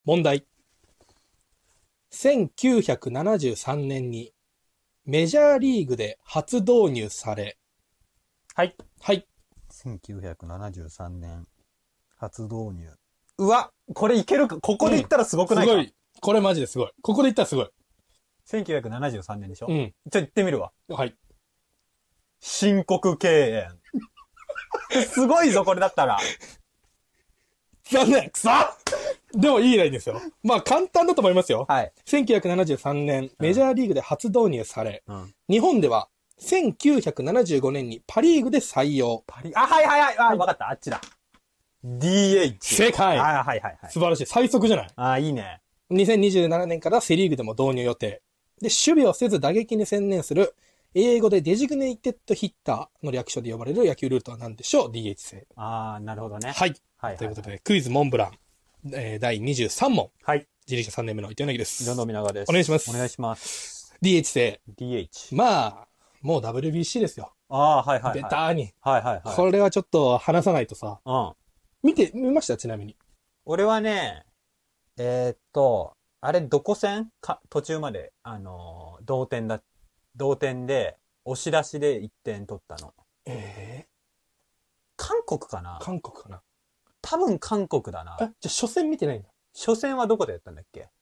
問題。1973年にメジャーリーグで初導入され、 はい。 はい。 1973年、初導入。うわ、これいけるか。ここで言ったらすごくないか。 すごい。これマジですごい。ここで言ったらすごい。 1973年でしょ。 うん。 言ってみるわ。 はい。 申告敬遠。すごいぞ、これだったら。 残念。 くそでもいいラインですよ。まあ簡単だと思いますよ。 はい。 1973年、メジャーリーグで初導入され、日本では1975年にパリーグで採用。 はいはいはい。あ、わかった。あっちだ。DH。 正解。 はいはいはい。 素晴らしい。最速じゃない。 あ、いいね。 2027年からセリーグでも導入予定。で、守備をせず打撃に専念する、英語でデジグネイテッドヒッターの略称で呼ばれる野球ルールとは何でしょう？ DH 制。 あー、なるほどね。 はい。はい。ということで、クイズモンブラン、第23問。 はい。 自力車3年目の糸柳です。 どんどんみながです。 お願いします。 お願いします。 DH 制。 DH。 まあ、もう WBC ですよ。 あー、はいはいはい。 ベターに。 はいはいはい。 これはちょっと話さないとさ。 うん。 見ましたちなみに。 俺はね、あれ、どこ戦か、途中まで、同点で、押し出しで1点取ったの。韓国かな？ 韓国かな？ 多分韓国だな。 じゃあ初戦見てないんだ。 初戦はどこでやったんだっけ？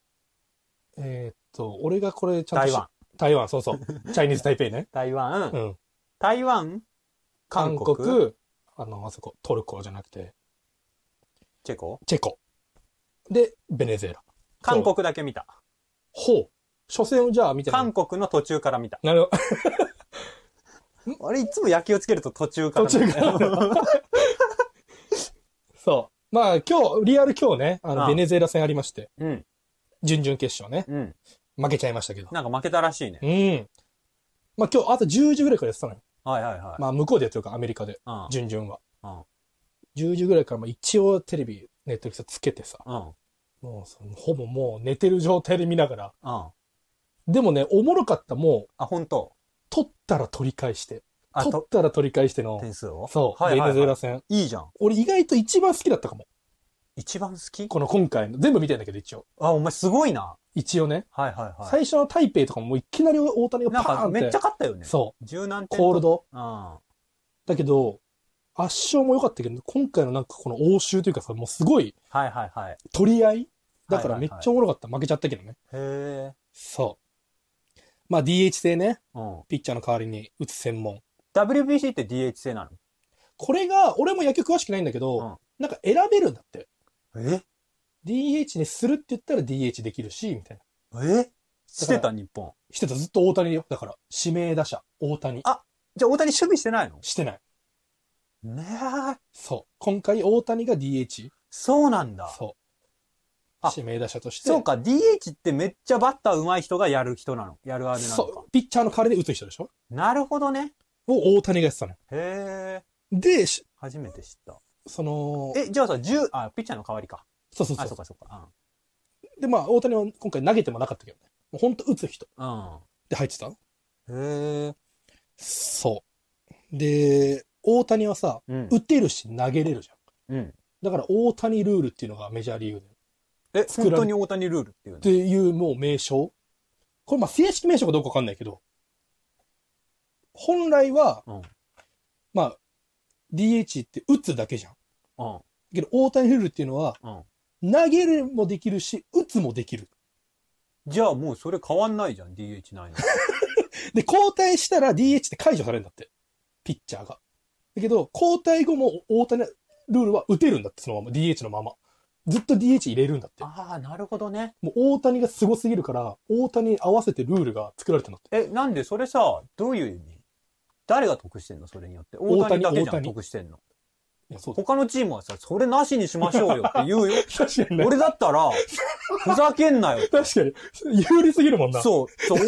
俺がこれちゃんと。台湾、そうそう。チャイニーズ台北ね。 台湾、 うん。 台湾、韓国、 あそこ、トルコじゃなくて。 チェコで、ベネズエラ。 韓国だけ見た。 ほう。初戦をじゃあ見てない。 韓国の途中から見た。 なるほど。あれ、いつも野球をつけると途中から。 そう。まあ今日ね、ベネズエラ戦ありまして。 うん。 準々決勝ね。 うん。 負けちゃいましたけど。 なんか負けたらしいね。 うん。まあ今日朝10時ぐらいからやってたのよ。 はいはいはい。 まあ向こうでやってるか、アメリカで。 うん。 準々は。うん。10時ぐらいから一応テレビ、ネットフリックスつけてさ。うん。もうほぼもう寝てる状態で見ながら。うん。でもね、おもろかったもう。 あ、本当。 取ったら取り返して。取ったら取り返しての。 点数をそう。ベネズエラ戦。 いいじゃん。 俺意外と一番好きだったかも。 一番好き？ この今回の。全部見てんだけど一応。 あ、お前すごいな。 一応ね。 はいはいはい。 最初の台北とかもいきなり大谷がパーンって。 なんかめっちゃ勝ったよね。 そう。 10何点。 コールド。 うん。 だけど、圧勝も良かったけど、今回のなんかこの応酬というかさ、もうすごい。 はいはいはい。 取り合いだからめっちゃおもろかった。負けちゃったけどね。 へえ。 そう。まあ DH 制ね。 うん。 ピッチャーの代わりに打つ専門。 WBC って DH 制なの？ これが、俺も野球詳しくないんだけど、なんか選べるんだって。DH にするって言ったら DH できるし、みたいな。 してた日本。 してた、ずっと大谷よ。だから、指名打者、大谷。 あ、じゃあ大谷守備してないの？ してない。 ねえ。 そう。今回大谷が DH。 そうなんだ。 そう。指名打者として。 そうか、DH ってめっちゃバッター上手い人がやる人なの。やるあれなのか。 そう。ピッチャーの代わりで打つ人でしょ？ なるほどね。 を大谷がやってたの。 へえ。 で、 初めて知った。 じゃあさ、ピッチャーの代わりか。 そうそうそう。 あ、そうかそうか。 で、まあ、大谷は今回投げてもなかったけどね。もうほんと打つ人。で入ってた。 へえ。 そう。で、大谷はさ、打てるし投げれるじゃん。うん。だから大谷ルールっていうのがメジャーリーグで。本当に大谷ルールっていうの？ っていうもう名称。これまあ正式名称かどうかわかんないけど、本来は、まあ、DH って打つだけじゃん。だけど大谷ルールっていうのは、投げるもできるし、打つもできる。 じゃあもうそれ変わんないじゃん、DH ないの。 で、交代したら DH って解除されるんだって。ピッチャーが。だけど、交代後も大谷ルールは打てるんだって、そのまま。DH のまま。ずっと DH 入れるんだって。 ああ、なるほどね。 もう大谷が凄すぎるから、大谷に合わせてルールが作られたんだって。 なんでそれさ、どういう意味？誰が得してんの？それによって。大谷だけじゃん、得してんの。他のチームはさ、それなしにしましょうよって言うよ。 確かにね。 俺だったら、ふざけんなよ。 確かに。有利すぎるもんな。 そう。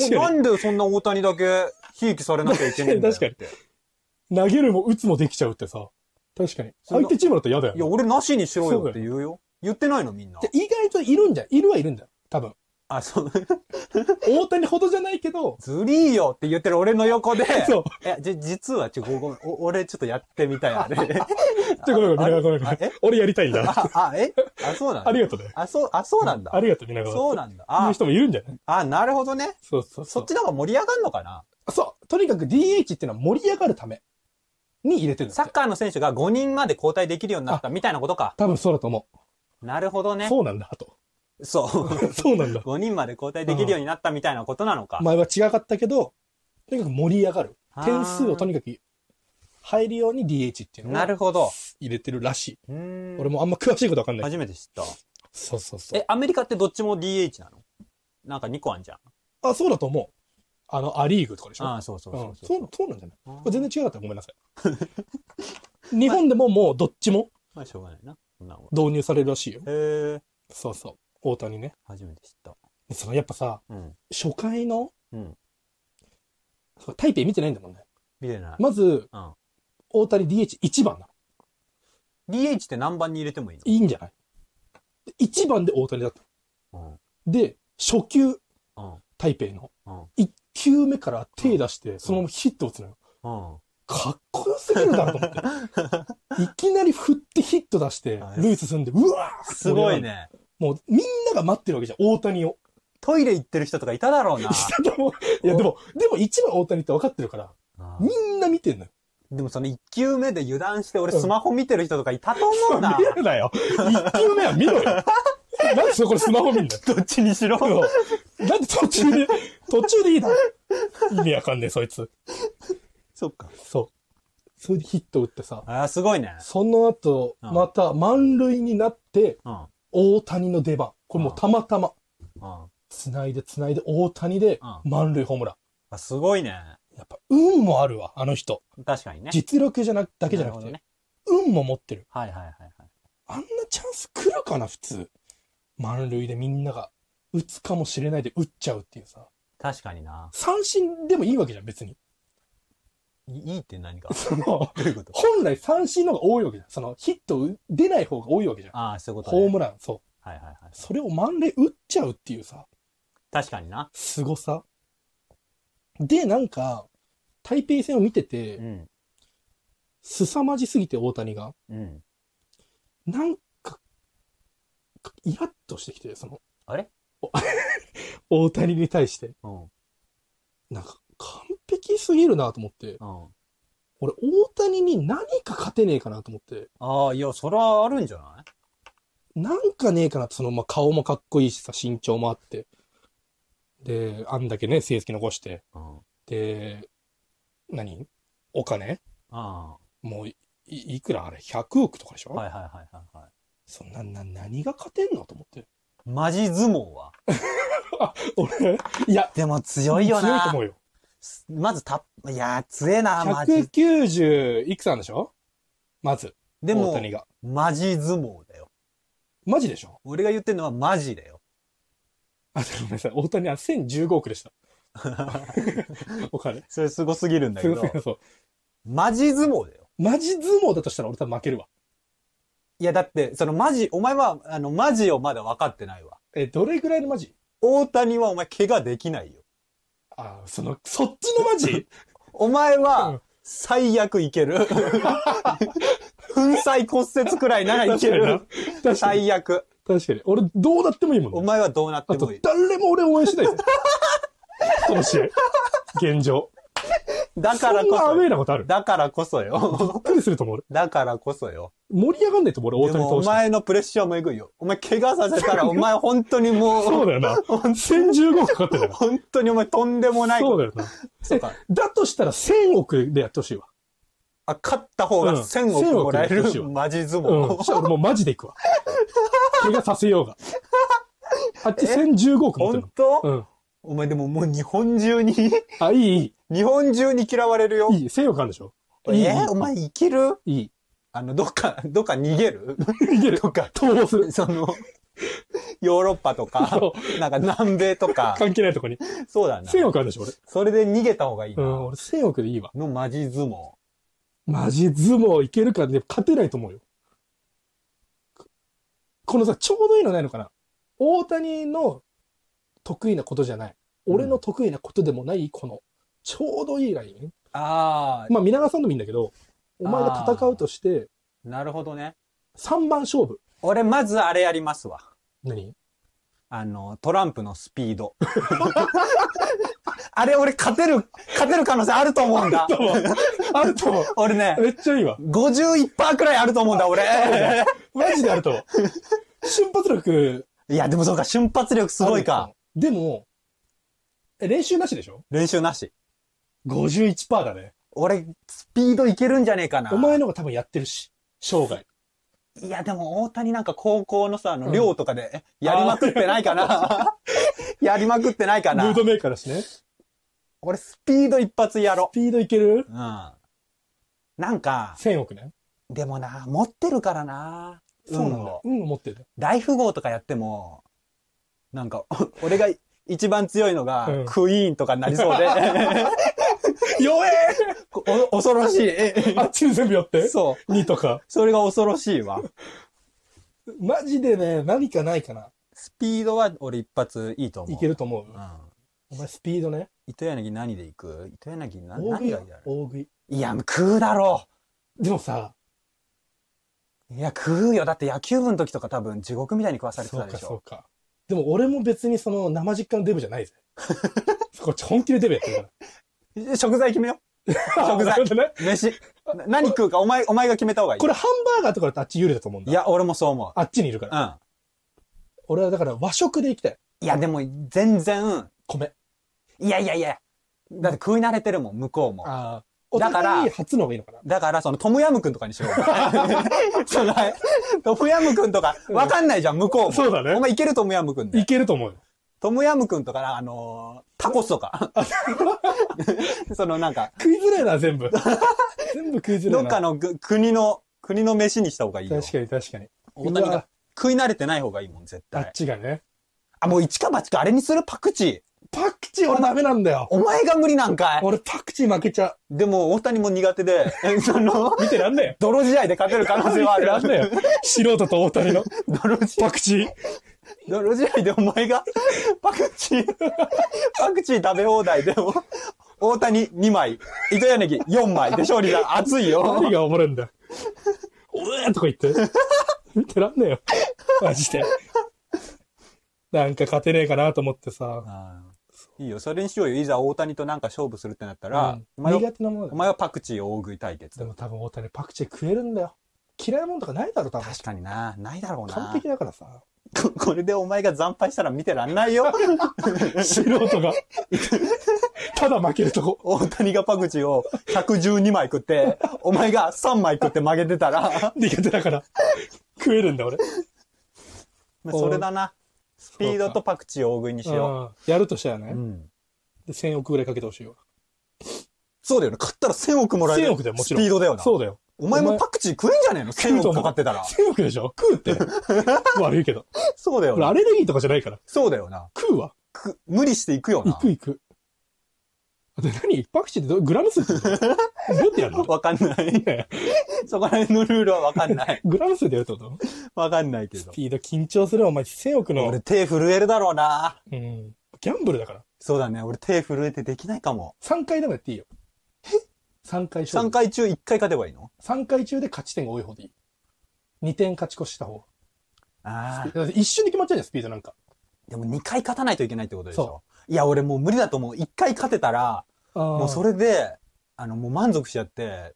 なんでそんな大谷だけ、ひいきされなきゃいけないんだよ。 確かに。投げるも打つもできちゃうってさ。確かに。相手チームだったら嫌だよ。 いや、俺なしにしろよって言うよ。言ってないのみんな。 意外といるんだよ。いるはいるんだよ。多分。 あ、そう。 大谷ほどじゃないけど。 ずりーよって言ってる俺の横で。 そう。 実はごめん。俺ちょっとやってみたい、あれ。 ごめん。俺やりたいんだ。 そうなんだ。 ありがとうね。 そうなんだ。 ありがとう、皆川。 そうなんだ。 いう人もいるんじゃないなるほどね。 そう。 そっちの方が盛り上がるのかな。 そう。とにかく DH っていうのは盛り上がるために入れてるんだって。 サッカーの選手が5人まで交代できるようになったみたいなことか。 多分そうだと思う。なるほどね。 そうなんだ、と。 そう。 そうなんだ。 5人まで交代できるようになったみたいなことなのか。 前は違かったけど、とにかく盛り上がる。点数をとにかく入るように DH っていうのをなるほど。 入れてるらしい。俺もあんま詳しいことわかんない。 初めて知った。 そう。 アメリカってどっちも DH なの？なんか2個あんじゃん。 あ、そうだと思う。アリーグとかでしょ？ そう。 そうなんじゃない？これ全然違かったらごめんなさい。日本でももうどっちもしょうがないな。 導入されるらしいよ。 へえ。 そう。大谷ね。 初めて知った。 やっぱさ、初回の、タイペイ見てないんだもんね。 見てない。 まず、大谷 DH1 番なの。DH って何番に入れてもいいの？ いいんじゃない？ 1 番で大谷だった。で、初球、タイペイの、1球目から手出して、そのままヒット打つのよ。かっこよすぎるだろと思って。いきなり振ってヒット出して、塁進んで、うわーすごいね。 もうみんなが待ってるわけじゃん、大谷を。 トイレ行ってる人とかいただろうな。 いや、でも一番大谷って分かってるから、みんな見てんのよ。 でもその1球目で油断して俺スマホ見てる人とかいたと思うな。 見るなよ。1球目は見ろよ。なんでそこでスマホ見んだよ。 どっちにしろ。 なんで途中でいいだろ。意味わかんねえ、そいつ。 そっか。 そう。それでヒット打ってさ。 すごいね。 その後、また満塁になって、大谷の出番。これもうたまたま。繋いで大谷で満塁ホームラン。すごいね。 やっぱ運もあるわ、あの人。 確かにね。 実力だけじゃなくて、運も持ってる。 はい。 あんなチャンス来るかな、普通。満塁でみんなが打つかもしれないで打っちゃうっていうさ。 確かにな。 三振でもいいわけじゃん、別に。 いいって何か。 どういうこと？本来三振の方が多いわけじゃん。ヒット出ない方が多いわけじゃん。 そういうことね。 ホームラン、そう。 はい。 それを満塁打っちゃうっていうさ。 確かにな。 凄さ。で、なんか、台北戦を見てて、凄まじすぎて大谷が、なんか、イラッとしてきて、 あれ大谷に対して、なんか、完璧すぎるなと思って、俺、大谷に何か勝てねえかなと思って。 いや、それはあるんじゃない？ なんかねえかなって、顔もかっこいいしさ、身長もあって。で、あんだけね、成績残して。で、お金もういくらあれ ?100 億とかでしょ？ はい。 何が勝てんのと思って。 マジ相撲は俺、いや。 でも強いよな。 強いと思うよ。 まずいや、強えな、 マジ。190いくつなんでしょ？まず。 でも、 大谷が。 マジ相撲だよ。 マジでしょ？ 俺が言ってるのはマジだよ。 ごめんなさい。大谷は1015億でした。お金。 それすごすぎるんだけど。 そう。 マジ相撲だよ。 マジ相撲だとしたら俺多分負けるわ。 いや、だって、お前は、マジをまだ分かってないわ。 どれぐらいのマジ？ 大谷はお前怪我できないよ。 そっちのマジ？ お前は、最悪いける。粉砕骨折くらいならいける。最悪。 確かに。俺、どうなってもいいもんね。 お前はどうなってもいい。 誰も俺応援しないです。この試合。現状。 だからこそ。 そんなアウェイなことある？ だからこそよ。 びっくりすると思う。 だからこそよ。 盛り上がんないと思う、俺、大谷投手。 お前のプレッシャーもえぐいよ。お前怪我させたら、お前本当にもう。 そうだよな。1015億かかってるよ。 本当にお前とんでもない。 そうだよな。そうか。だとしたら1000億でやってほしいわ。 勝った方が1000億もらえる。マジ相撲。 俺もうマジでいくわ。怪我させようが。あっち1015億持ってるの。 本当？お前でももう日本中に。 いい。 日本中に嫌われるよ。 いい。1000億あるでしょ？お前生きる？ いい。 どっか逃げる？ 逃げる。 とか、 逃亡する。 ヨーロッパとか、なんか南米とか。 関係ないとこに。 そうだな。 1000億あるでしょ、俺。 それで逃げた方がいいな。 俺1000億でいいわ。 のマジ相撲。 マジ相撲いけるかで勝てないと思うよ。このさ、ちょうどいいのないのかな？大谷の得意なことじゃない。俺の得意なことでもない、この、ちょうどいいライン。まあ、皆川さんでもいいんだけど、お前が戦うとして、 なるほどね。 3番勝負。 俺、まずあれやりますわ。 何？ トランプのスピード。あれ、俺、勝てる可能性あると思うんだ。 あると思う。 俺ね。 めっちゃいいわ。 51% くらいあると思うんだ、俺。 マジであると思う。瞬発力。 いや、でもそうか、瞬発力すごいか。 でも、練習なしでしょ？ 練習なし。 51% だね。 俺、スピードいけるんじゃねえかな。 お前のが多分やってるし、生涯。 いや、でも大谷なんか高校のさ、寮とかで、やりまくってないかな。やりまくってないかな。 ムードメーカーだしね。 俺、スピード一発やろ。 スピードいける？ うん。なんか、 1000億ね。 でもな、持ってるからな。 そうなんだ。持ってる。 大富豪とかやっても、なんか、俺が一番強いのが、クイーンとかになりそうで。 弱え恐ろしい。 あっちに全部寄って？ そう。 2とか。 それが恐ろしいわ。 マジでね、何かないかな。 スピードは俺一発いいと思う。 いけると思う。お前スピードね。 糸柳何で行く？糸柳何がいいだろう？ 大食い。 いや、食うだろう。でもさ、 いや、食うよ。だって野球部の時とか多分地獄みたいに食わされてたでしょ。 そうか。でも俺も別にその生実家のデブじゃないぜ。こっち本気でデブやってるから。 食材決めよう。食材。飯。何食うかお前が決めた方がいい。 これハンバーガーとかだとあっち有利だと思うんだ。 いや、俺もそう思う。 あっちにいるから。うん。俺はだから和食で行きたい。 いや、でも全然。 米。 いや。だって食い慣れてるもん、向こうも。 ああ。だから、初の方がいいのかな。 だから、トムヤムくんとかにしよう。トムヤムくんとか、わかんないじゃん、向こうも。 そうだね。 お前いけるトムヤムくんで。 いけると思うよ。 トムヤムくんとか、タコスとか。なんか。 食いづれえな、全部。全部食いづれえな。 どっかの国の飯にした方がいいよ。 確かに。 大谷が食い慣れてない方がいいもん、絶対。 あっちがね。 あ、もう一か八か、あれにするパクチー。 パクチー俺ダメなんだよ。 お前が無理なんかい。 俺パクチー負けちゃう。でも、大谷も苦手で、 見てらんねえ。 泥試合で勝てる可能性はある。 見てらんねえ。素人と大谷の。パクチー。 泥試合でお前が、パクチー食べ放題でも、大谷2枚、糸柳4枚で勝利だ。熱いよ。 何がおもれんだよ。おえーとか言って。見てらんねえよ。マジで。なんか勝てねえかなと思ってさ。 いいよ、それにしようよ。いざ大谷となんか勝負するってなったら、 苦手なものだ。 お前はパクチー大食い対決。 でも多分大谷パクチー食えるんだよ。嫌いなもんとかないだろ、多分。 確かにな。ないだろうな。 完璧だからさ。 これでお前が惨敗したら見てらんないよ。 素人が。ただ負けるとこ。 大谷がパクチーを112枚食って、お前が3枚食って負けてたら。 苦手だから。食えるんだ、俺。 それだな。スピードとパクチーを大食いにしよう。やるとしたらね。で、1000億ぐらいかけてほしいわ。 そうだよね。買ったら1000億もらえる。 1000億だよ、もちろん。 スピードだよな。 そうだよ。 お前もパクチー食えんじゃねえの ?1000 億かかってたら。 1000億でしょ食うって。悪いけど。 そうだよな。 アレルギーとかじゃないから。 そうだよな。 食うわ。 無理していくよな。 行く。で、何パクチーってグラム数ってどうやってやるの？ わかんない。そこら辺のルールはわかんない。 グラム数でやるってことわかんないけど。 スピード緊張するお前1000億の。 俺手震えるだろうな。 ギャンブルだから。 そうだね。俺手震えてできないかも。 3回でもやっていいよ。3回 3回中1回勝てばいいの？ 3 回中で勝ち点が多い方でいい。2点勝ち越した方。 ああ。一瞬で決まっちゃうじゃん、スピードなんか。 でも2回勝たないといけないってことでしょ？いや、俺もう無理だと思う。1回勝てたら、もうそれで、もう満足しちゃって、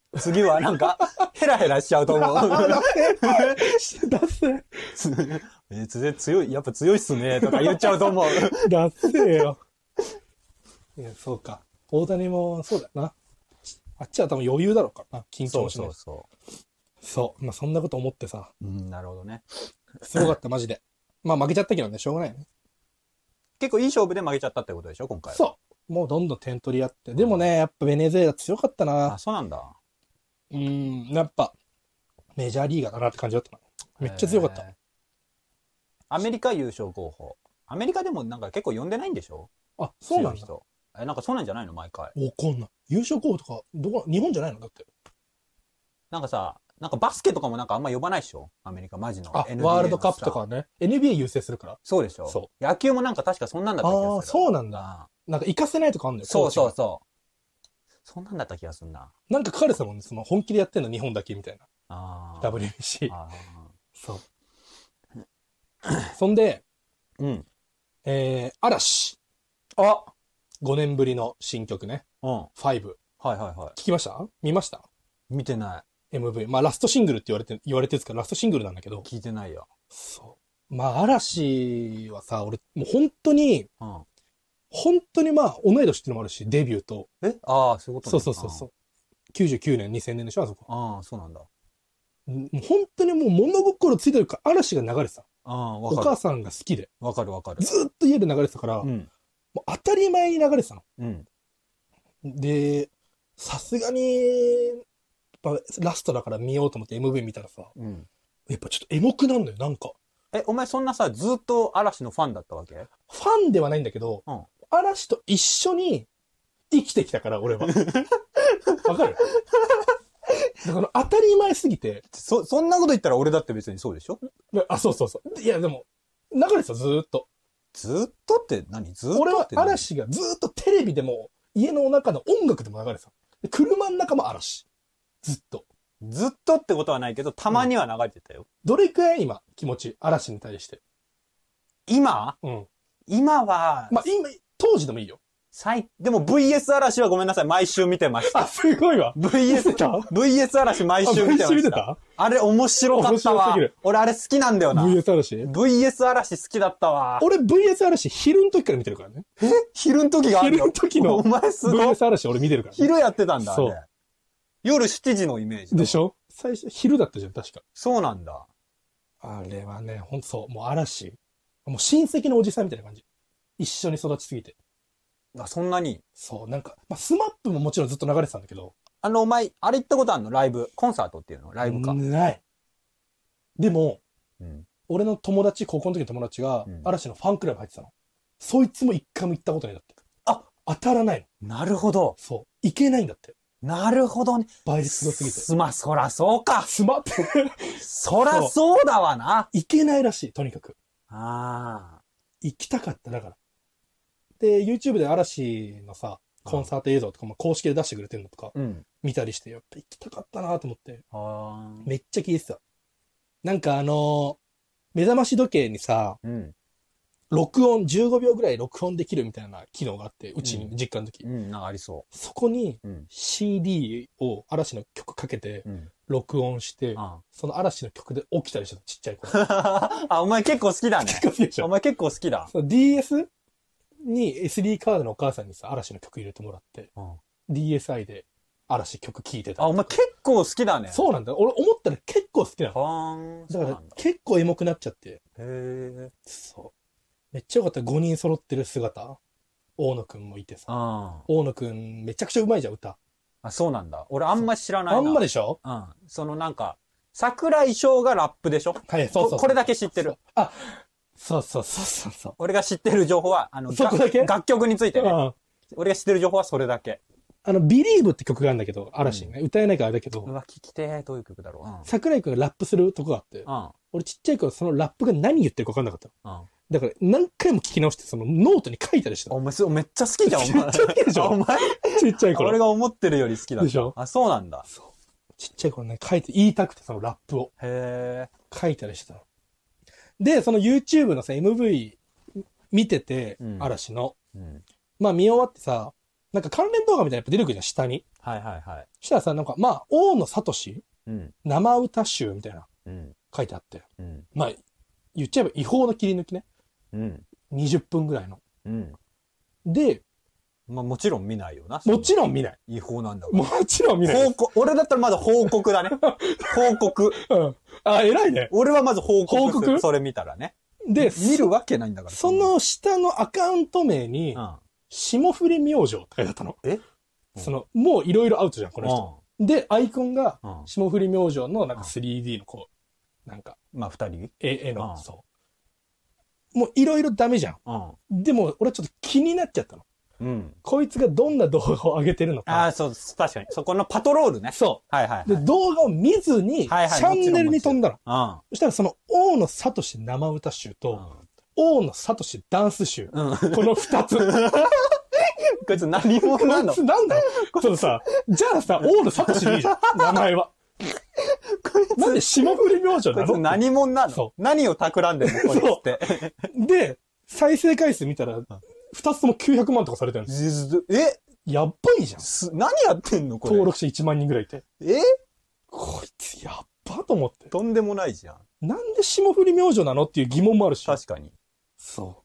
次はなんか、ヘラヘラしちゃうと思う。 ダセー。強い、やっぱ強いっすね、とか言っちゃうと思う。 ダセーよ。いや、そうか。大谷も、そうだよな。あっちは多分余裕だろうからな。緊張しない。そう。まあ、そんなこと思ってさ。 なるほどね。 すごかった、マジで。まあ、負けちゃったけどね、しょうがないね。 結構いい勝負で負けちゃったってことでしょ、今回は。 そう。もうどんどん点取り合って。でもね、やっぱベネズエラ強かったな。 あ、そうなんだ。 やっぱ、メジャーリーガーだなって感じだったな。めっちゃ強かった。 アメリカ優勝候補。アメリカでもなんか結構呼んでないんでしょ？ あ、そうなんだ。 なんかそうなんじゃないの毎回。 わかんない。優勝候補とか、日本じゃないのだって。 なんかさ、 なんかバスケとかもなんかあんま呼ばないでしょアメリカ、マジの。 あ、 NBA ワールドカップとかはね。NBA 優先するから。 そうでしょそ野球もなんか確かそんなんだった気がする。 ああ、そうなんだ。なんか行かせないとかあんのよ。 そうそうう。 そう。そんなんだった気がするな。 なんか書かれてたもんね。その本気でやってんの日本だけみたいな。 ああ。 WBC。 あそう。そんで、 ーうん。 嵐。 あ 5年ぶりの新曲ね。 うん。はい 5。 はいは聞きました見ましたい。見てない。 ?MV。まあラストシングルって言われてるんですから、ラストシングルなんだけど。 聞いてないよ。 そう。まあ嵐はさ、俺、もう本当に、 うん。 本当にまあ同い年っていうのもあるし、デビューと。 ああ、そういうことね。 そう。99年、2000年でしょあそこ。 ああ、そうなんだ。 もう本当にもう物心ついてるから嵐が流れてた。 ああ、わおかる。 母さんが好きで。 わかるわかる。 ずっと家で流れてたから、 うん。 もう当たり前に流れてたの。 うん。 で、さすがに、やっぱラストだから見ようと思って MV 見たらさ、 うん。 やっぱちょっとエモくなんのよ、なんか。 お前そんなさ、ずっと嵐のファンだったわけ？ ファンではないんだけど、 うん。 嵐と一緒に生きてきたから、俺は。わかるだから当たり前すぎて。 そんなこと言ったら俺だって別にそうでしょ？ あ、そう。いや、でも、流れてた、ずーっと。 ずっとって何？ずっとって俺は何？ 嵐がずーっとテレビでも、家の中の音楽でも流れてた。で車の中も嵐。ずっと。 ずっとってことはないけど、たまには流れてたよ。 どれくらい今、気持ち、嵐に対して。 今うん。 今は、 まあ、今、当時でもいいよ。 でも VS 嵐はごめんなさい、毎週見てました。 あ、すごいわ。 VS 嵐毎週見てました。 毎週見てたあれ面白かったわ面白すぎる。 俺あれ好きなんだよな。 VS 嵐 VS 嵐好きだったわ。 俺 VS 嵐昼の時から見てるからね。 昼の時があるよ。 昼の時のお前すごい。 VS 嵐俺見てるから、ね。 昼やってたんだ。 そうあれ夜7時のイメージ。 でしょ最初、昼だったじゃん、確か。 そうなんだ。 あれはね、ほんとそう、もう嵐。もう親戚のおじさんみたいな感じ。一緒に育ちすぎて。 あ、そんなに。 そう、なんか、まあ、スマップももちろんずっと流れてたんだけど。 お前、あれ行ったことあるの？ライブ。コンサートっていうの？ライブか。 ない。でも、 うん。 俺の友達、高校の時の友達が、嵐のファンクラブ入ってたの。そいつも一回も行ったことないんだって。あ、当たらないの。なるほど。 そう。行けないんだって。 なるほどね。 倍率すごすぎて。 そらそうか。そらそうだわな。 行けないらしい、とにかく。 ああ。 行きたかった、だから。で、YouTube で嵐のさ、コンサート映像とかも公式で出してくれてるのとか、見たりして、やっぱ行きたかったなと思って。めっちゃ聞いてた。なんか目覚まし時計にさ、録音、15秒ぐらい録音できるみたいな機能があって、うちに実家の時。 なんかありそう。 そこに CD を嵐の曲かけて、録音して、その嵐の曲で起きたりしたの、ちっちゃい頃。 あ、お前結構好きだね。 結構好きでしょ。 お前結構好きだ。 DS に SD カードのお母さんにさ、嵐の曲入れてもらって、DSi で嵐曲聴いてた。 あ、お前結構好きだね。 そうなんだ。俺思ったら結構好きなの。だから結構エモくなっちゃって。そう。めっちゃよかった。5人揃ってる姿。大野くんもいてさ。大野くんめちゃくちゃうまいじゃん、歌。 あ、そうなんだ。俺あんま知らないな。 あんまでしょ？ うん。なんか、桜井翔がラップでしょ？ はい、そう。 これだけ知ってる。 あ、そう。 俺が知ってる情報は、 そこだけ？ 楽曲についてね。俺が知ってる情報はそれだけ。 Believe って曲があるんだけど、嵐ね。歌えないからあれだけど。 うわ、聞きてー。どういう曲だろう。 桜井くんがラップするとこがあって。俺ちっちゃい頃そのラップが何言ってるか分かんなかったの。だから何回も聞き直して、そのノートに書いたりしてた。 お前めっちゃ好きじゃん、お前。 めっちゃ好きでしょ？ お前ちっちゃい頃。 俺が思ってるより好きだ。 でしょ？ あ、そうなんだ。 そう。ちっちゃい頃ね、言いたくて、そのラップを。 へー。書いたりしてたの。で、その YouTube のさ、MV 見てて、嵐の。まあ見終わってさ、なんか関連動画みたいなやっぱ出てくるじゃん、下に。 はいはいはい。 そしたらさ、なんか、まあ、大野聡、生歌集みたいな、書いてあって。まあ、言っちゃえば違法の切り抜きね。20分ぐらいの。で、 まあもちろん見ないよな。 もちろん見ない。 違法なんだから。 もちろん見ない。 俺だったらまだ報告だね。報告。 あ、偉いね。 俺はまず報告。それ見たらね。 で、 見るわけないんだから。 その下のアカウント名に、霜降り明星って書いてあったの。もういろいろアウトじゃん、この人。で、アイコンが、霜降り明星のなんか 3D のこう、なんか。 まあ、二人絵の、そう。もういろいろダメじゃん。でも、俺ちょっと気になっちゃったの。 うん。 こいつがどんな動画を上げてるのか。 ああ、そう、確かに。そこのパトロールね。 そう。 はいはい、はい。 で、動画を見ずに、チはいはいャンネルに飛んだの。 うん。 そしたらその、大野聡生歌集と、大野聡ダンス集。 うん。 この二つ。 こいつ何者なの？ こいつなんだよ。そのさ、じゃあさ、大野聡でいいじゃん。名前は。 こいつなんで霜降り明星なの？ こいつ何者なの？ そ何を企んでんのこいつって。 で、再生回数見たら、二つとも900万とかされてるんです。 えやっばいじゃん。 何やってんのこれ。 登録者1万人ぐらいいて。こいつやっばと思って。 とんでもないじゃん。 なんで霜降り明星なのっていう疑問もあるし。 確かに。 そう。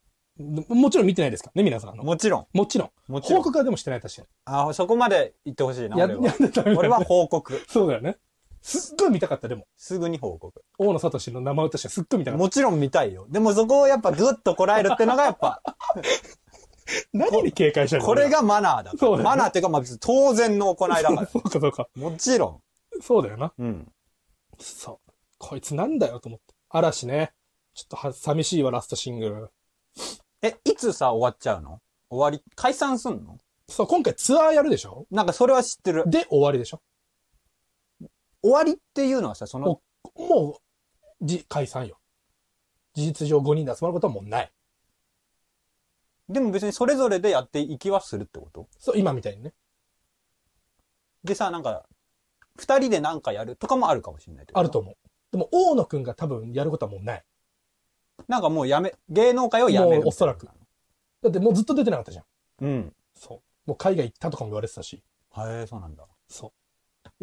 もちろん見てないですからね、皆さん。 もちろん。 もちろん。報告はでもしてない、確かに。 あ、そこまで言ってほしいな。 俺は報告。 そうだよね。すっごい見たかった、でも。 すぐに報告。 大野聡の生歌集すっごい見たかった。 もちろん見たいよ。でもそこをやっぱぐっとこらえるってのがやっぱ。 何に警戒したの？ これがマナーだ。 そうだね。 マナーっていうかまあ別に当然の行いだから。 そうかそうか。 もちろん。そうだよな。 うん。 そう。こいつなんだよと思って。嵐ね。ちょっと寂しいわ、ラストシングル。 いつさ、終わっちゃうの？終わり、解散すんの？ そう、今回ツアーやるでしょ？ なんかそれは知ってる。 で、終わりでしょ？ 終わりっていうのはさ、 もう、解散よ。事実上5人で集まることはもうない。 でも別にそれぞれでやっていきはするってこと？ そう、今みたいにね。 でさ、なんか、2人でなんかやるとかもあるかもしれないってこと？ あると思う。でも、大野くんが多分やることはもうない。 なんかもう芸能界をやめる。 もうおそらく。だってもうずっと出てなかったじゃん。 うん。 そう。もう海外行ったとかも言われてたし。 へえ、そうなんだ。 そう。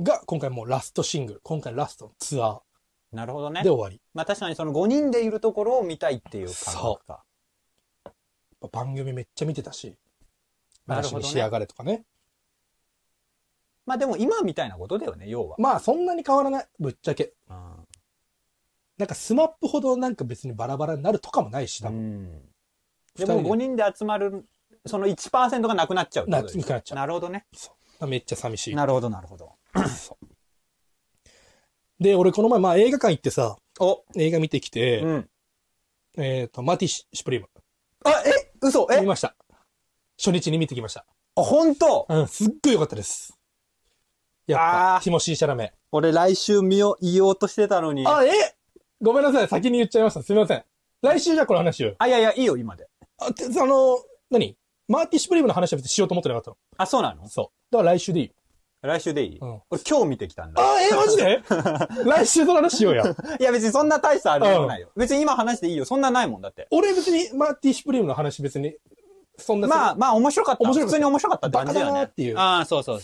が、今回もうラストシングル。今回ラストのツアー。 なるほどね。 で終わり。 まあ確かにその5人でいるところを見たいっていう感覚か。 そう。番組めっちゃ見てたし。嵐になるほどね。 仕上がれとかね。 まあでも今みたいなことだよね、要は。 まあそんなに変わらない。ぶっちゃけ。 うん。 なんかスマップほどなんか別にバラバラになるとかもないし、多分。 うん。でも5人で集まる、その 1% がなくなっちゃうってことで。 なくなっちゃう。 なるほどね。 そう。めっちゃ寂しい。 なるほど、なるほど。 そう。で、俺この前、まあ映画館行ってさ、映画見てきて、 うん。 マーティ・シュプリーム。 あ、嘘見ました。初日に見てきました。 あ、本当？ うん、すっごい良かったです。やっぱ、ティモシー・シャラメ。 俺来週言おうとしてたのに。 あ、ごめんなさい。先に言っちゃいました。すみません。来週じゃこの話を。 あ、いや、いいよ、今で。 何マーティ・シュプリームの話は別にしようと思ってなかったの。 あ、そうなの？ そう。だから来週でいいよ。 来週でいい？ うん。 俺今日見てきたんだ。 マジで来週の話しようや。 いや別にそんな大したあれでもないよ。別に今話していいよ。そんなないもんだって。 俺別にマーティ・シュプリームの話別に、そんな。 まあ面白かった。普通に面白かったって感じだよね。 バカだなっていう。 ああ、そう。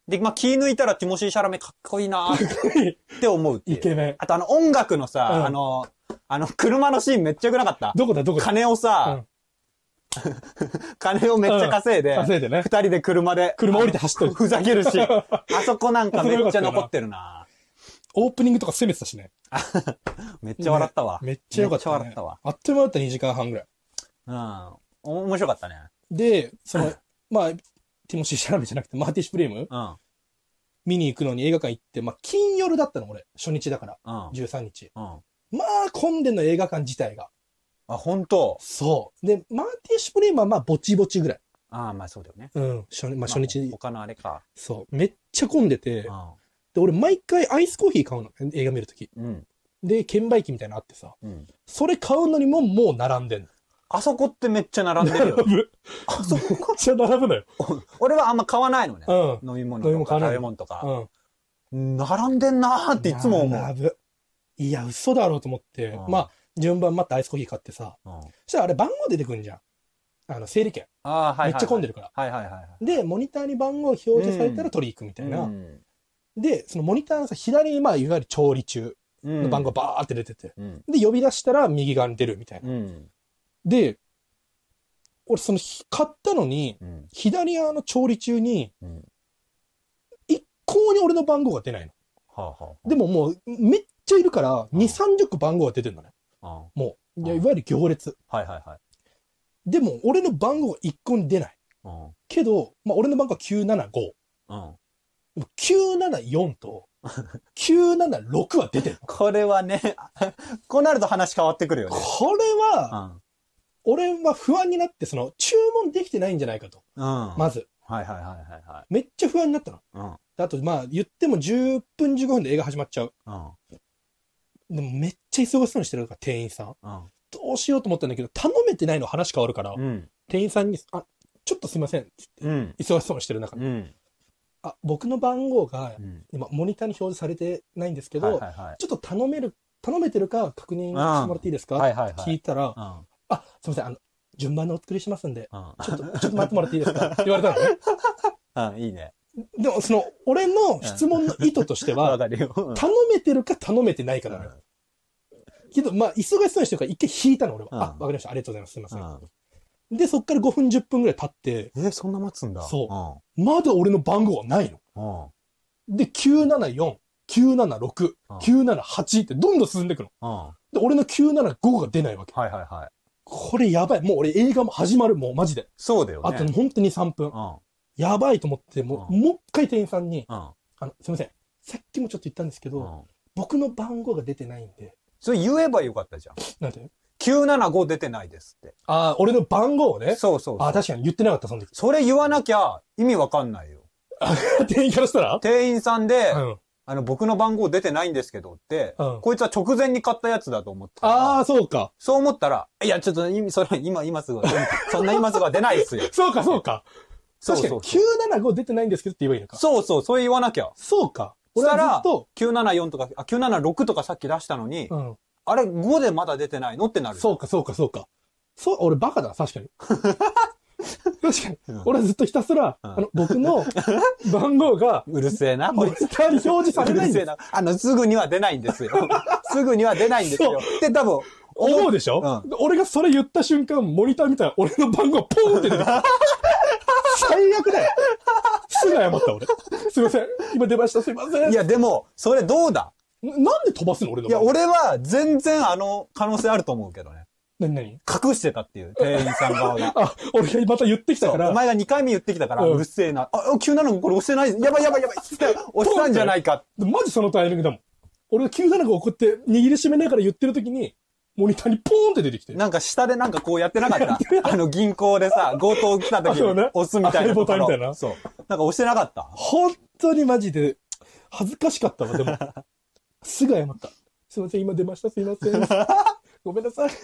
で、まあ気抜いたらティモシー・シャラメかっこいいなって思うっていう。 イケメン。 あと音楽のさ、車のシーンめっちゃ良くなかった？ どこだ金をさ、金をめっちゃ稼いで、 ね。 二人で車降りて走ってる。 ふざけるし、あそこなんかめっちゃ残ってるな。 オープニングとか攻めてたしね。 めっちゃ笑ったわ。 めっちゃよかった。めっちゃ笑ったわ。あっという間だった2時間半ぐらい。 うん。面白かったね。 で、まあ、ティモシー・シャラメじゃなくてマーティ・シュプリーム見に行くのに映画館行って、まあ、金夜だったの、俺。初日だから。13日。まあ、混んでんの映画館自体が。 あ、本当？ そう。で、マーティ・シュプリームはまあ、ぼちぼちぐらい。 ああ、まあそうだよね。 うん。初日。 他のあれか。 そう。めっちゃ混んでて。で、俺毎回アイスコーヒー買うの。映画見るとき。で、券売機みたいなのあってさ。それ買うのにももう並んでんの。 あそこってめっちゃ並んでるよ。 あそこめっちゃ並ぶのよ。 俺はあんま買わないのね。飲み物とか食べ物とか。並んでんなーっていつも思う。並ぶ。 いや、嘘だろうと思って。まあ、順番待ってアイスコーヒー買ってさ。そしたらあれ番号出てくんじゃん。整理券。めっちゃ混んでるから。で、モニターに番号表示されたら取り行くみたいな。で、そのモニターのさ、左にまあ、いわゆる調理中の番号バーって出てて。で、呼び出したら右側に出るみたいな。で、俺その、買ったのに、左側の調理中に、一向に俺の番号が出ないの。でももう、めっちゃいるから、2、30個番号が出てるのね。もう、いわゆる行列。でも、俺の番号が一向に出ない。けど、まあ、俺の番号は975。974と、976は出てる。 これはね、こうなると話変わってくるよね。 これは、 俺は不安になって、注文できてないんじゃないかと。 うん。 まず。 はいはいはいはいはい。 めっちゃ不安になったの。 うん。 あと、まあ、言っても10分15分で映画始まっちゃう。 うん。 でもめっちゃ忙しそうにしてるから、店員さん。 うん。 どうしようと思ったんだけど、頼めてないの話変わるから、 うん。 店員さんに、あ、ちょっとすいません。ってうん。 忙しそうにしてる中で。 うん。 あ、僕の番号がうん。 今、モニターに表示されてないんですけど、 はいはいはい。 ちょっと頼めてるか確認してもらっていいですか、 はいはいはい。 聞いたら、 うん。 あ、すいません、順番でお作りしますんで、 うん。 ちょっと待ってもらっていいですかって言われたのね。 うん、いいね。 でも、俺の質問の意図としては、 わかるよ。 頼めてるか頼めてないかなのよ。けど、まあ、忙しそうにしてるから一回引いたの、俺は。あ、わかりました。ありがとうございます。すいません。で、そっから5分10分ぐらい経って、 そんな待つんだ。 そう。まだ俺の番号はないの。で、974、976、978ってどんどん進んでいくの。で、俺の975が出ないわけ。 はいはいはい。 これやばい。もう俺映画も始まる。もうマジで。 そうだよね。 あと本当に3分。やばいと思って、もう一回店員さんに、すいません。さっきもちょっと言ったんですけど、僕の番号が出てないんで。 それ言えばよかったじゃん。 なんで ?975 出てないですって。 ああ、俺の番号をね。 そうそう。 ああ、確かに言ってなかった、その時。 それ言わなきゃ意味わかんないよ。 店員からしたら店員さんで、僕の番号出てないんですけどって、こいつは直前に買ったやつだと思って。 ああ、そうか。 そう思ったら、いや、ちょっと、それ、今すぐ、そんな今すぐは出ないっすよ。 そうか、そうか。確かに、975出てないんですけどって言えばいいのか。 そうそう、それ言わなきゃ。 そうか。 俺はずっと、974とか、976とかさっき出したのに、あれ5でまだ出てないのってなる。 そうか、そうか、そうか。そう、俺バカだ、確かに。確かに。俺はずっとひたすら、僕の番号が、 うるせえな。 モニターに表示されないんです。 すぐには出ないんですよ。すぐには出ないんですよ。って多分、 思うでしょ、俺がそれ言った瞬間、モニター見たら俺の番号ポーンって出てた。最悪だよ。すぐ謝った俺。すいません。今出ました。すいません。 いや、でも、それどうだ？ なんで飛ばすの俺の番号。いや、俺は全然可能性あると思うけどね。 何隠してたっていう、店員さん側が。 あ、俺がまた言ってきたから。 お前が2回目言ってきたから、うるせえな。975これ押してない。やばい。押したんじゃないか。 マジそのタイミングだもん。俺が975送って握りしめながら言ってる時に、モニターにポーンって出てきて。 なんか下でなんかこうやってなかった銀行でさ、強盗来た時に押すみたいな。 ボタンみたいな。 そう。なんか押してなかった。 本当にマジで、恥ずかしかったわ、でも。すぐ謝った。すいません、今出ました、すいません。ごめんなさい。つって。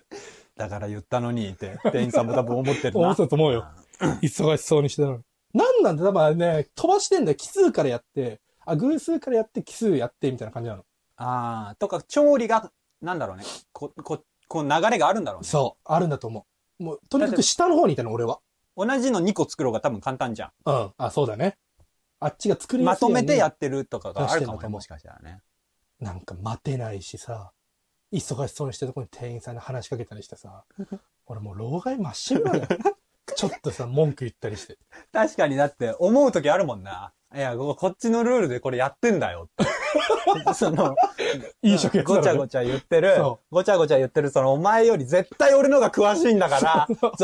だから言ったのにって、店員さんも多分思ってるな。 思ってたと思うよ。忙しそうにしてたのに。なんなんだ、多分ね、飛ばしてんだよ。奇数からやって、偶数からやって、奇数やって、みたいな感じなの。 とか、調理が、なんだろうね。こう流れがあるんだろうね。 そう、あるんだと思う。もう、とにかく下の方にいたの、俺は。 同じの2個作ろうが多分簡単じゃん。 うん。あ、そうだね。あっちが作りやすいまとめてやってるとかがあるかもね、もしかしたらね。 なんか待てないしさ、忙しそうにしてるとこに店員さんに話しかけたりしてさ、俺もう老害真っ白だよ。ちょっとさ、文句言ったりして。 確かにだって思う時あるもんな。いや、こっちのルールでこれやってんだよって。 いい食やつだろ、ね、 ごちゃごちゃ言ってる、お前より絶対俺のが詳しいんだから、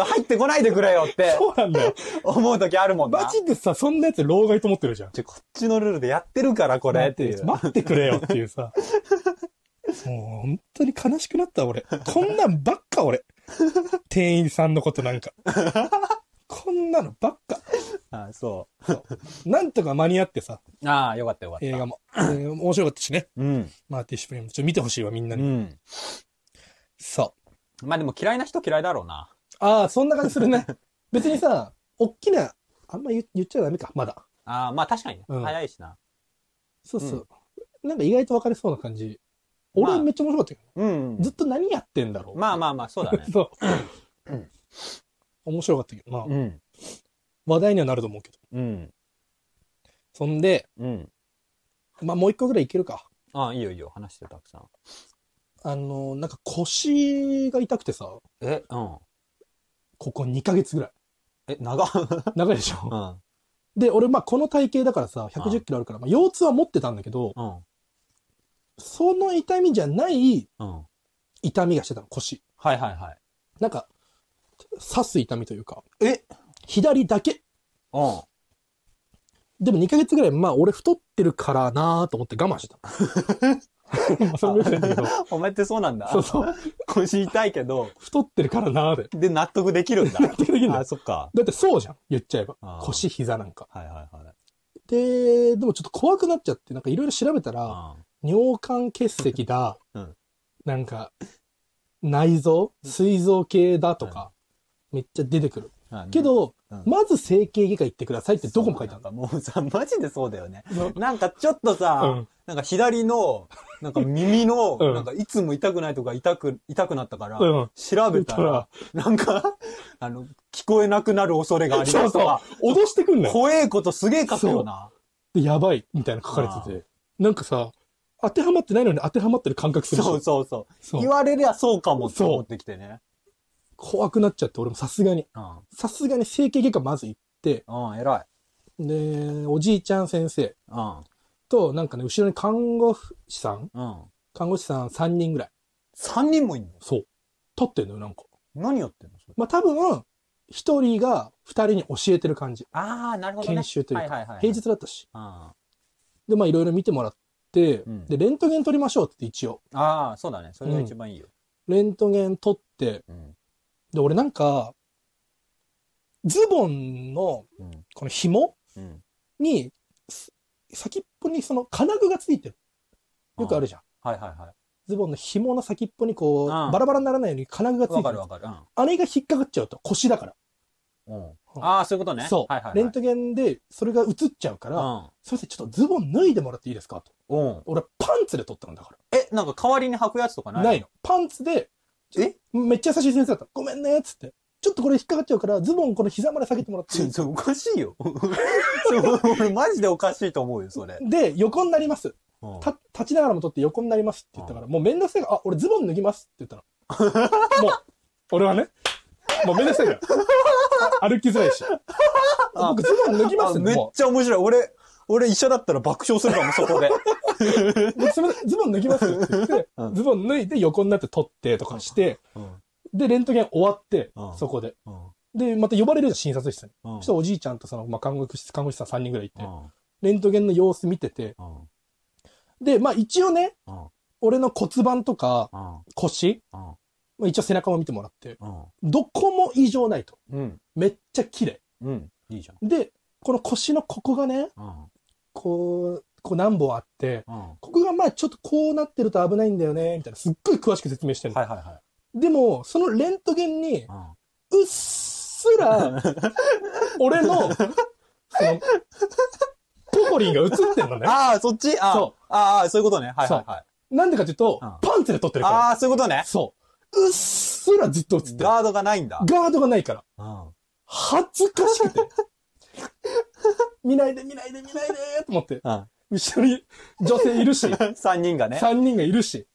入ってこないでくれよって。 そうなんだよ。 思う時あるもんな。 マジでさ、そんなやつ老害と思ってるじゃん。 こっちのルールでやってるからこれっていう。 待ってくれよっていうさ。もう本当に悲しくなった俺。こんなんばっか俺。店員さんのことなんか。こんなのばっか。 そう。 なんとか間に合ってさ。 よかったよかった。 映画も。面白かったしね。 うん。 マーティッシュプリム。見てほしいわ、みんなに。うん。そう。 まあでも嫌いな人嫌いだろうな。 そんな感じするね。別にさ、おっきな、あんま言っちゃダメか、まだ。 まあ確かにね。早いしな。 そうそう。なんか意外と分かれそうな感じ。俺めっちゃ面白かったけど。ずっと何やってんだろう。 まあ、そうだね。 そう。面白かったけどな。話題にはなると思うけど。そんで、まあもう一個ぐらいいけるか。 いいよ、話してたくさん。なんか腰が痛くてさ。ここ2ヶ月ぐらい。長いでしょ。で、俺この体型だからさ、110キロあるから、腰痛は持ってたんだけど、その痛みじゃない痛みがしてたの、腰。 はい。 なんか、刺す痛みというか。左だけ。でも2ヶ月ぐらい、俺太ってるからなーと思って我慢してた。 まあそれもよくないんだけど。 お前ってそうなんだ。 そうそう。 腰痛いけど。 太ってるからなーで。 で、納得できるんだ。 納得できるんだ。 あ、そっか。 だってそうじゃん。言っちゃえば。腰、膝なんか。 はいはいはい。 でもちょっと怖くなっちゃって、なんかいろいろ調べたら、尿管結石だ。なんか、内臓膵臓系だとか、めっちゃ出てくる。けど、まず整形外科行ってくださいってどこも書いてある。 もうさ、マジでそうだよね。なんかちょっとさ、なんか左の、なんか耳の、なんかいつも痛くないとか痛くなったから、調べたら、なんか、聞こえなくなる恐れがありますとか。 そうそう。脅してくんのよ。 怖えことすげえ書くよな。 で、やばい、みたいな書かれてて。なんかさ、当てはまってないのに当てはまってる感覚するし。 そうそうそう。言われりゃそうかもって思ってきてね。 怖くなっちゃって、俺もさすがに。さすがに整形外科まず行って。 偉い。で、おじいちゃん先生。と、なんかね、後ろに看護師さん。看護師さん3人ぐらい。 3人もいんの？ そう。立ってんのよ、なんか。 何やってんの？ まあ、多分、1人が2人に教えてる感じ。 ああ、なるほどね。 研修というか。平日だったし。で、まあ、いろいろ見てもらって、で、レントゲン取りましょうって一応。 ああ、そうだね。それが一番いいよ。 レントゲン取って、で、俺なんか、ズボンの、この紐に、先っぽにその金具がついてる。よくあるじゃん。 はいはいはい。 ズボンの紐の先っぽにこう、バラバラにならないように金具がついてる。 わかるわかる。 あれが引っかかっちゃうと腰だから。 ああ、そういうことね。 そう。レントゲンでそれが映っちゃうから、すいません、ちょっとズボン脱いでもらっていいですかと。俺パンツで撮ったんだから。 なんか代わりに履くやつとかないの？ ないの。パンツで、めっちゃ優しい先生だった。ごめんね、つって。ちょっとこれ引っかかっちゃうから、ズボンこの膝まで下げてもらっていい？ おかしいよ。俺マジでおかしいと思うよ、それ。 で、横になります。立ちながらも撮って横になりますって言ったから、もうめんどくさいから、俺ズボン脱ぎますって言ったら。もう、俺はね、もうめんどくさいから。歩きづらいし。僕ズボン脱ぎますめっちゃ面白い。俺医者だったら爆笑するかも、そこで。 ズボン脱ぎますって言って、ズボン脱いで横になって撮ってとかして、で、レントゲン終わって、そこで。で、また呼ばれるじゃん、診察室に。そしたらおじいちゃんとその、看護師さん3人ぐらいいて、レントゲンの様子見てて、で、まあ一応ね、俺の骨盤とか腰、一応背中も見てもらって、どこも異常ないと。めっちゃ綺麗。 いいじゃん。 で、この腰のここがね、こう何本あって、ここがまあちょっとこうなってると危ないんだよね、みたいな、すっごい詳しく説明してるの。でも、そのレントゲンに、うっすら、俺の、その、ポコリンが映ってんのね。 ああ、そっち？そう。そういうことね。はいはいはい。 なんでかっていうと、パンツで撮ってるから。 ああ、そういうことね。 そう。うっすらずっと映ってる。 ガードがないんだ。 ガードがないから。恥ずかしくて。見ないでと思って。後ろに女性いるし。 3人がね。 3人がいるし。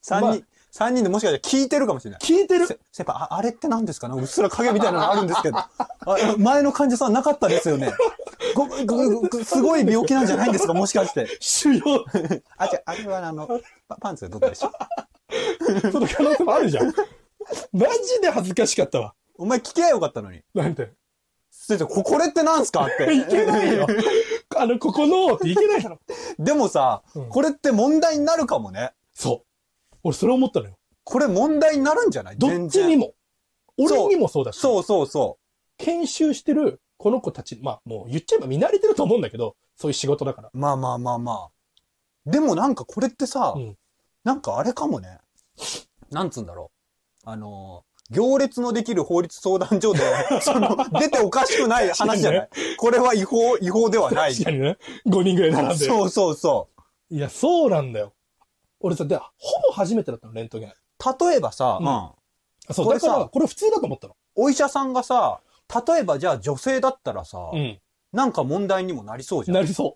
3人でもしかしたら聞いてるかもしれない。 聞いてる。 先輩、あれって何ですかね？うっすら影みたいなのあるんですけど。前の患者さんなかったですよね。すごい病気なんじゃないんですか？もしかして。 腫瘍。 あれはパンツでどうでしょ？ その可能性もあるじゃん。マジで恥ずかしかったわ。 お前聞けばよかったのに。 なんて。 先生、これってなんすかって。 いけないよ。ここのっていけないだろ。 でもさ、これって問題になるかもね。 そう。俺それ思ったのよ。 これ問題になるんじゃない？ どっちにも。俺にもそうだし。 そう。 研修してるこの子たち、まあもう言っちゃえば見慣れてると思うんだけど、そういう仕事だから。 まあ。でもなんかこれってさ、なんかあれかもね。なんつうんだろう。行列のできる法律相談所で、出ておかしくない話じゃない？これは違法ではない。 確かにね。5人ぐらい並んで。 そう。 いや、そうなんだよ。俺さ、ほぼ初めてだったの、レントゲン。 例えばさ、 そう、だから、これ普通だと思ったの。 お医者さんがさ、例えばじゃあ女性だったらさ、なんか問題にもなりそうじゃん。 なりそう。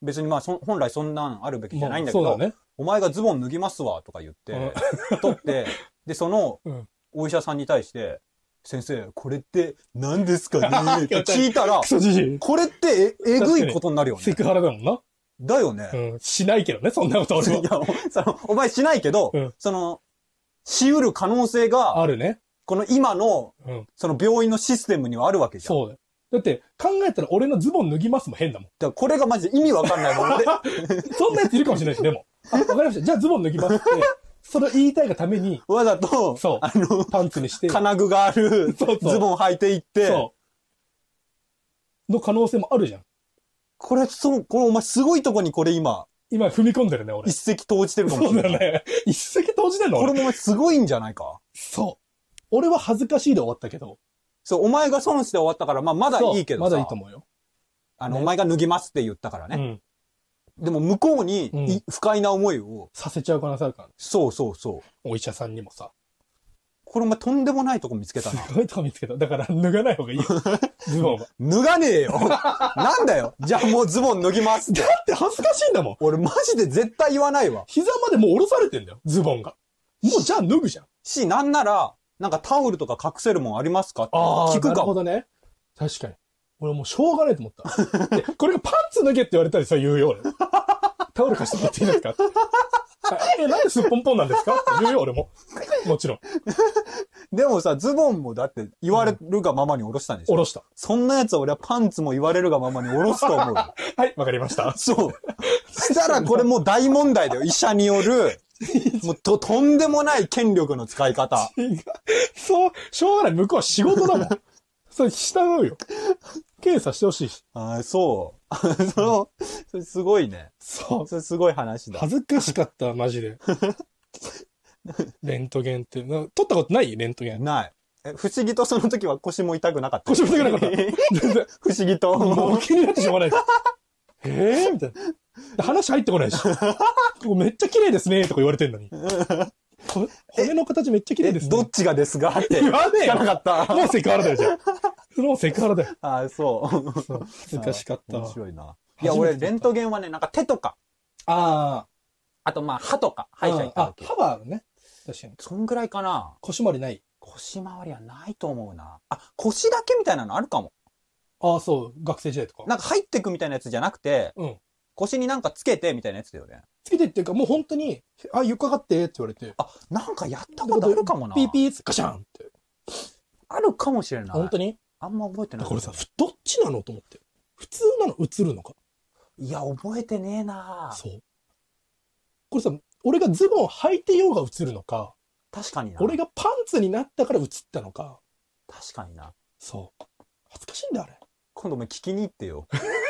別にまあ、本来そんなんあるべきじゃないんだけど、 そうだね。 お前がズボン脱ぎますわ、とか言って、取って、で、その、お医者さんに対して、先生、これって何ですかねって聞いたら、これってえぐいことになるよね。 セクハラだもんな。 だよね。 しないけどね、そんなこと俺も。 いや、お前しないけど、しうる可能性が、 あるね。 この今の、その病院のシステムにはあるわけじゃん。 そうだよ。だって考えたら俺のズボン脱ぎますも変だもん。 だからこれがマジで意味わかんないもん。 そんなやついるかもしれないし、でも。 あ、わかりました。じゃあズボン脱ぎますって、それを言いたいがために、 わざと、 そう。パンツにして。 金具がある、ズボン履いていって、そう。 の可能性もあるじゃん。 これお前すごいとこにこれ今踏み込んでるね、俺。 一石投じてるかもしれない。 そうだね。一石投じてんのこれもお前すごいんじゃないか。 そう。俺は恥ずかしいで終わったけど。 そう、お前が損して終わったから、まあまだいいけどさ。 まだいいと思うよ。 お前が脱ぎますって言ったからね。うん、でも向こうに、不快な思いを。 させちゃう可能性あるから、ね。 そうそうそう。 お医者さんにもさ。 これお前とんでもないとこ見つけたな。 すごいとこ見つけた。だから脱がない方がいいよ。ズボンは。 脱がねえよ。なんだよ。じゃあもうズボン脱ぎますって。 だって恥ずかしいんだもん。 俺マジで絶対言わないわ。 膝までもう下ろされてんだよ、ズボンが。もうじゃあ脱ぐじゃん。 なんなら、なんかタオルとか隠せるもんありますかって聞くかも。 なるほどね。確かに。俺もうしょうがないと思った。でこれがパンツ脱げって言われたりさ、言うよ、俺。タオル貸してもらっていいですかなんですっぽんぽんなんですかって言うよ、俺も。もちろん。 でもさ、ズボンもだって言われるがままに下ろしたんでしょ、 下ろした。 そんなやつは俺はパンツも言われるがままに下ろすと思う。はい、わかりました。 そう。したらこれもう大問題だよ。医者による、もうとんでもない権力の使い方。 そう、しょうがない。向こうは仕事だもん。それ従うよ。検査してほしいし。 ああ、そう。それすごいね。 そう。 それすごい話だ。 恥ずかしかった、マジで。レントゲンって。取ったことないレントゲン。 ない。不思議とその時は腰も痛くなかった。 腰も痛くなかった。全然。 不思議と。 もう気になってしょうがない。みたいな。話入ってこないし。めっちゃ綺麗ですね、とか言われてんのに。骨の形めっちゃ綺麗ですね。 どっちがですかって言わねえよ。 聞かなかった。 もうセクハラだよ、じゃあ。もうセクハラだよ。 ああ、そう。 恥ずかしかった。 面白いな。いや、俺、レントゲンはね、なんか手とか。あと、まあ、歯とか。歯医者行った時。 歯はね。確かに。 そんぐらいかな。 腰回りない？ 腰回りはないと思うな。腰だけみたいなのあるかも。 ああ、そう。学生時代とか。 なんか入ってくみたいなやつじゃなくて、腰になんかつけてみたいなやつだよね。 つけてっていうか、もう本当に、床かってって言われて。 なんかやったことあるかもな。 ピーピーガシャンって。 あるかもしれない。 本当に？ あんま覚えてない。 これさ、どっちなのと思って。普通なの映るのか。 いや、覚えてねえな。 そう。これさ、俺がズボン履いてようが映るのか。 確かにな。 俺がパンツになったから映ったのか。 確かにな。 そう。恥ずかしいんだ、あれ。 今度お前聞きに行ってよ。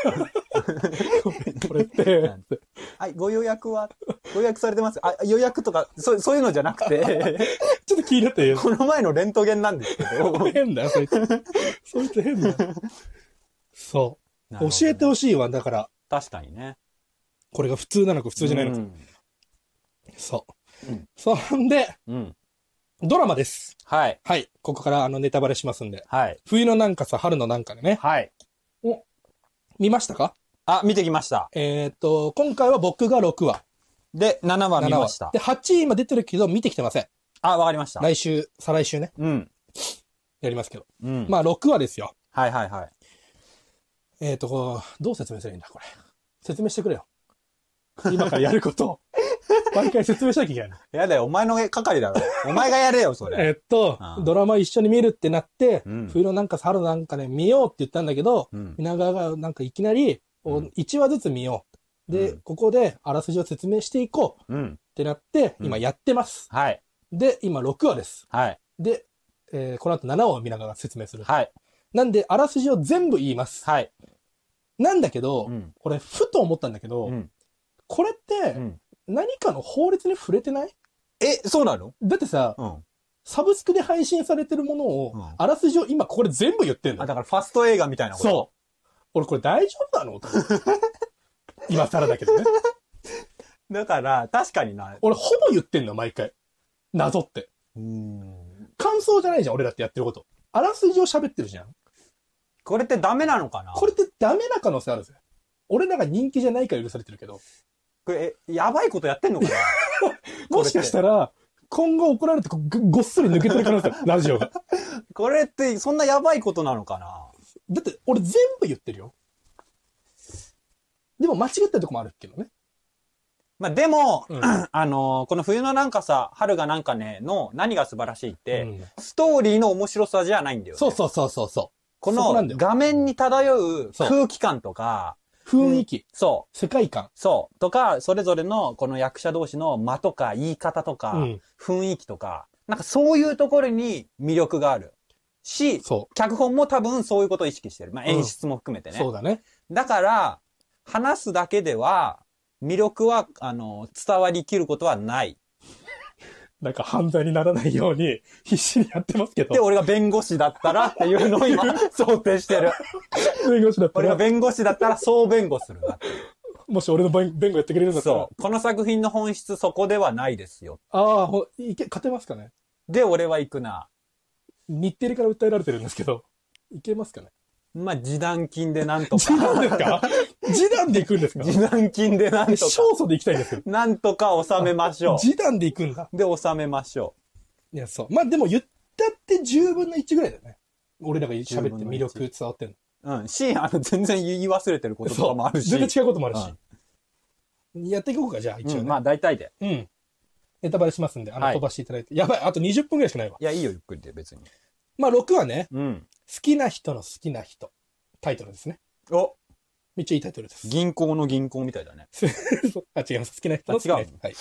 これって。 はい、ご予約されてます。予約とか、そういうのじゃなくて。 ちょっと気になってこの前のレントゲンなんですけど。 変だよ、そいつ。そいつ変だよ。そう。教えてほしいわ、だから。 確かにね。 これが普通なのか普通じゃないのか。そう。そんで、ドラマです。 はい。 はい。ここからネタバレしますんで。 はい。 冬のなんかさ、春のなんかでね。 はい。 見ましたか？ 見てきました。 今回は僕が6話。 で、7話見ました。 で、8位今出てるけど見てきてません。 わかりました。 来週、再来週ね。やりますけど。まあ、6話ですよ。 はいはいはい。 どう説明すればいいんだ、これ。説明してくれよ。今からやることを。毎回説明しなきゃいけない。 やだよ、お前の係だろ。お前がやれよ、それ。 ドラマ一緒に見るってなって、冬のなんか春のなんかね、見ようって言ったんだけど、皆川がなんかいきなり、1話ずつ見よう。で、ここであらすじを説明していこう。ってなって、今やってます。 はい。 で、今6話です。 はい。 で、この後7話を皆川が説明する。 はい。 なんで、あらすじを全部言います。 はい。 なんだけど、これ、ふと思ったんだけど、これって、何かの法律に触れてない？ そうなの？ だってさ、サブスクで配信されてるものを、あらすじを今ここで全部言ってんの。 だからファスト映画みたいなこと。 そう。俺これ大丈夫なの？今更だけどね。 だから、確かにな。 俺ほぼ言ってんの、毎回。なぞって。感想じゃないじゃん、俺だってやってること。あらすじを喋ってるじゃん。 これってダメなのかな？ これってダメな可能性あるぜ。俺らが人気じゃないから許されてるけど。 これ、やばいことやってんのかな？ もしかしたら、今後怒られて ごっそり抜けてる可能性ある、ラジオが。 これって、そんなやばいことなのかな？ だって、俺全部言ってるよ。でも間違ったとこもあるけどね。 まあでも、この冬のなんかさ、春がなんかね、の何が素晴らしいって、ストーリーの面白さじゃないんだよね。 そう。 この画面に漂う空気感とか、 雰囲気。 そう。 世界観。 そう。とか、それぞれのこの役者同士の間とか言い方とか、雰囲気とか、なんかそういうところに魅力がある。し、脚本も多分そういうことを意識してる。まあ演出も含めてね。 そうだね。 だから、話すだけでは、魅力は、伝わりきることはない。 なんか犯罪にならないように必死にやってますけど。 で、俺が弁護士だったらっていうのを今想定してる。 弁護士だったら。 俺が弁護士だったらそう弁護するなって。 もし俺の弁護やってくれるんだったら。 そう。この作品の本質そこではないですよ。 ああ、勝てますかね。 で、俺は行くな。 日テレから訴えられてるんですけど、いけますかね。 まあ、示談金でなんとか。 示談ですか示談で行くんですか示談金でなんとか。 勝訴で行きたいんですよ。 なんとか収めましょう。 示談で行くんだ。 で、収めましょう。いや、そう。まあ、でも言ったって10分の1ぐらいだよね。俺らが喋って魅力伝わってんの。うん。し、全然言い忘れてることとかもあるし。 全然違うこともあるし。やっていこうか、じゃあ、一応ね。 まあ、大体で。 うん。ネタバレしますんで、飛ばしていただいて。やばい、あと20分ぐらいしかないわ。 いや、いいよ、ゆっくりで、別に。 まあ、6はね、好きな人の好きな人。タイトルですね。 おめっちゃいいタイトルです。 銀行の銀行みたいだね。 あ、違います。好きな人の好きな人。 はい。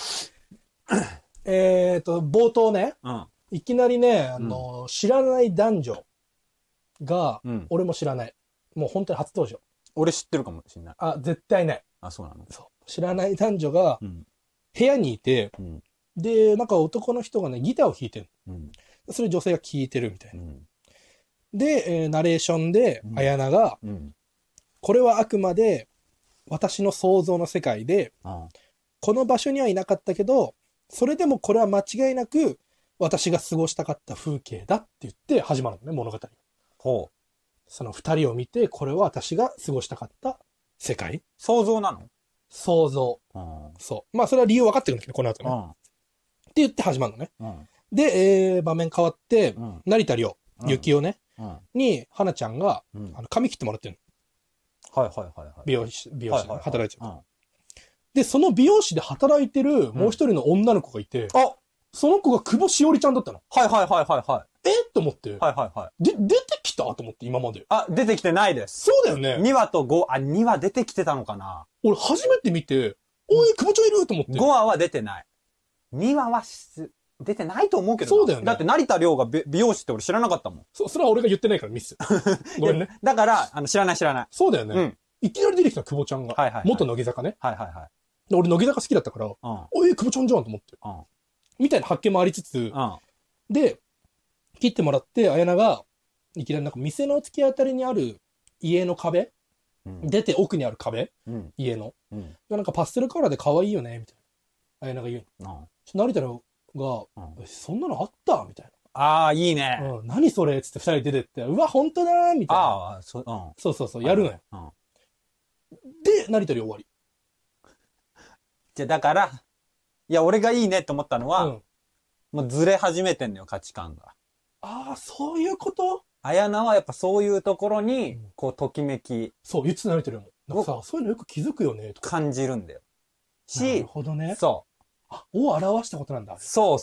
冒頭ね、いきなりね、知らない男女が、俺も知らない。もう本当に初登場。 俺知ってるかもしれない。 あ、絶対ない。 あ、そうなの？ そう。知らない男女が、部屋にいて、で、なんか男の人がね、ギターを弾いてる。それ女性が聴いてるみたいな。で、ナレーションで、綾菜が、これはあくまで私の想像の世界で、この場所にはいなかったけど、それでもこれは間違いなく私が過ごしたかった風景だって言って始まるのね、物語。 ほう。 その二人を見て、これは私が過ごしたかった世界。 想像なの？ 想像。そう。まあそれは理由分かってくるんだけど、この後ね。って言って始まるのね。で、場面変わって、成田凌、幸男ね。に、花ちゃんが、髪切ってもらってるの。はいはいはい。 美容師で働いてる。で、その美容師で働いてるもう一人の女の子がいて、その子が久保しおりちゃんだったの。 はいはいはいはいはい。 と思って。 はいはいはい。 出てきたと思って、今まで。 あ、出てきてないです。 そうだよね。 2話と5、2話出てきてたのかな？ 俺初めて見て、おい、久保ちゃんいると思って。 5話は出てない。2話は出てないと思うけど。 そうだよね。 だって成田凌が美容師って俺知らなかったもん。 それは俺が言ってないからミス。ごめんね。 だから、知らない。 そうだよね。いきなり出てきた久保ちゃんが。元乃木坂ね。 はいはいはい。 で俺乃木坂好きだったから、おい、久保ちゃんじゃんと思って。みたいな発見もありつつ、で、切ってもらって、綾菜が、いきなりなんか店の突き当たりにある家の壁、出て奥にある壁、家の、なんかパステルカラーで可愛いよね、みたいな。綾菜が言うの。成田凌が、そんなのあったみたいな。 ああ、いいね。 何それつって二人出てって、うわ、本当だみたいな。 ああ、そうそう、やるのよ。で、成田凌終わり。 じゃ、だから、いや、俺がいいねって思ったのは、もうずれ始めてんのよ、価値観が。 ああ、そういうこと？ 綾菜はやっぱそういうところに、こう、ときめき。 そう、言ってた成田凌も。なんかさ、そういうのよく気づくよね、とか。 感じるんだよ。 なるほどね。 そう。 を表したことなんだ。 そう。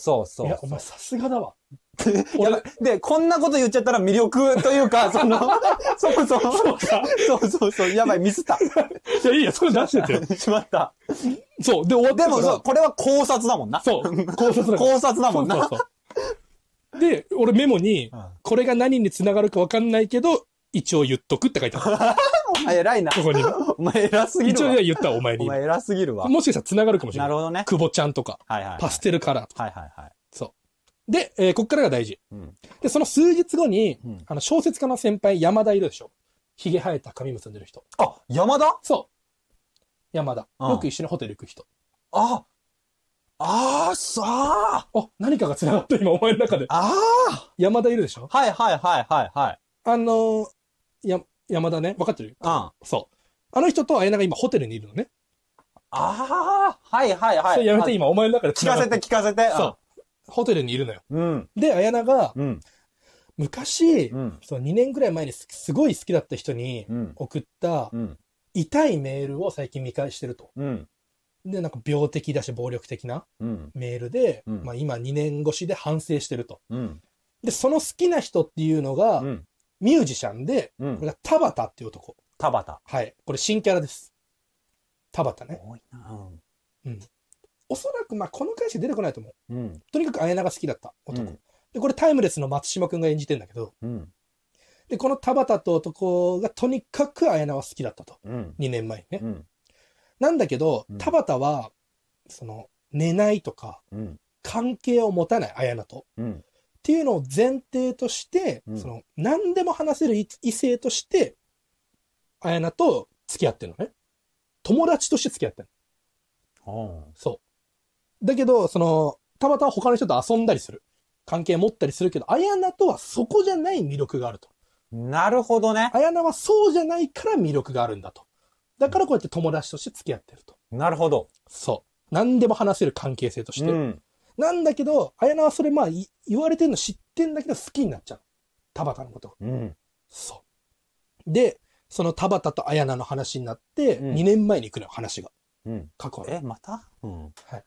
いや、お前さすがだわ。 で、こんなこと言っちゃったら魅力というか、そう、やばい、ミスった。 いや、いいや、それ出してて。 しまった。 そう、で、終わったから。 でもこれは考察だもんな。 そう、考察だもんな。 で、俺メモに、これが何に繋がるか分かんないけど、一応言っとくって書いてある。 お前偉いな。 ここに。 お前偉すぎるわ。 一応言ったお前に。 お前偉すぎるわ。 もしかしたら繋がるかもしれない。 なるほどね。 久保ちゃんとか。パステルカラーとか。そう。で、こっからが大事。で、その数日後に、小説家の先輩、山田いるでしょ。髭生えた髪結んでる人。 あ、山田？ そう。山田。よく一緒にホテル行く人。何かが繋がった今お前の中で。山田いるでしょ。 はい。 山田ね、分かってる？そう。あの人と綾菜が今ホテルにいるのね。 はい。 それやめて今お前の中で聞かせて。 そう。ホテルにいるのよ。で、綾菜が、昔、2年ぐらい前にすごい好きだった人に送った、痛いメールを最近見返してると。で、なんか病的だし暴力的なメールで、まあ今2年越しで反省してると。で、その好きな人っていうのが、ミュージシャンで、これが田畑っていう男。 田畑。 はい。これ新キャラです。田畑ね。 多いな。 うん。おそらく、まあ、この回しか出てこないと思う。 うん。 とにかく綾菜が好きだった男。 うん、 で、これタイムレスの松島くんが演じてんだけど、 うん。 で、この田畑と男がとにかく綾菜は好きだったと。 うん。 2年前にね。 うん。 なんだけど、田畑は、寝ないとか、関係を持たない綾菜と。っていうのを前提として、何でも話せる異性として、綾菜と付き合ってるのね。友達として付き合ってるの。そう。だけど、田畑は他の人と遊んだりする。関係持ったりするけど、綾菜とはそこじゃない魅力があると。 なるほどね。 綾菜はそうじゃないから魅力があるんだと。だからこうやって友達として付き合ってると。 なるほど。 そう。何でも話せる関係性として。なんだけど、綾菜はそれ言われてるの知ってんだけど好きになっちゃう。田畑のこと。そう。で、その田畑と綾菜の話になって、2年前に行くのよ、話が。過去の。 またはい。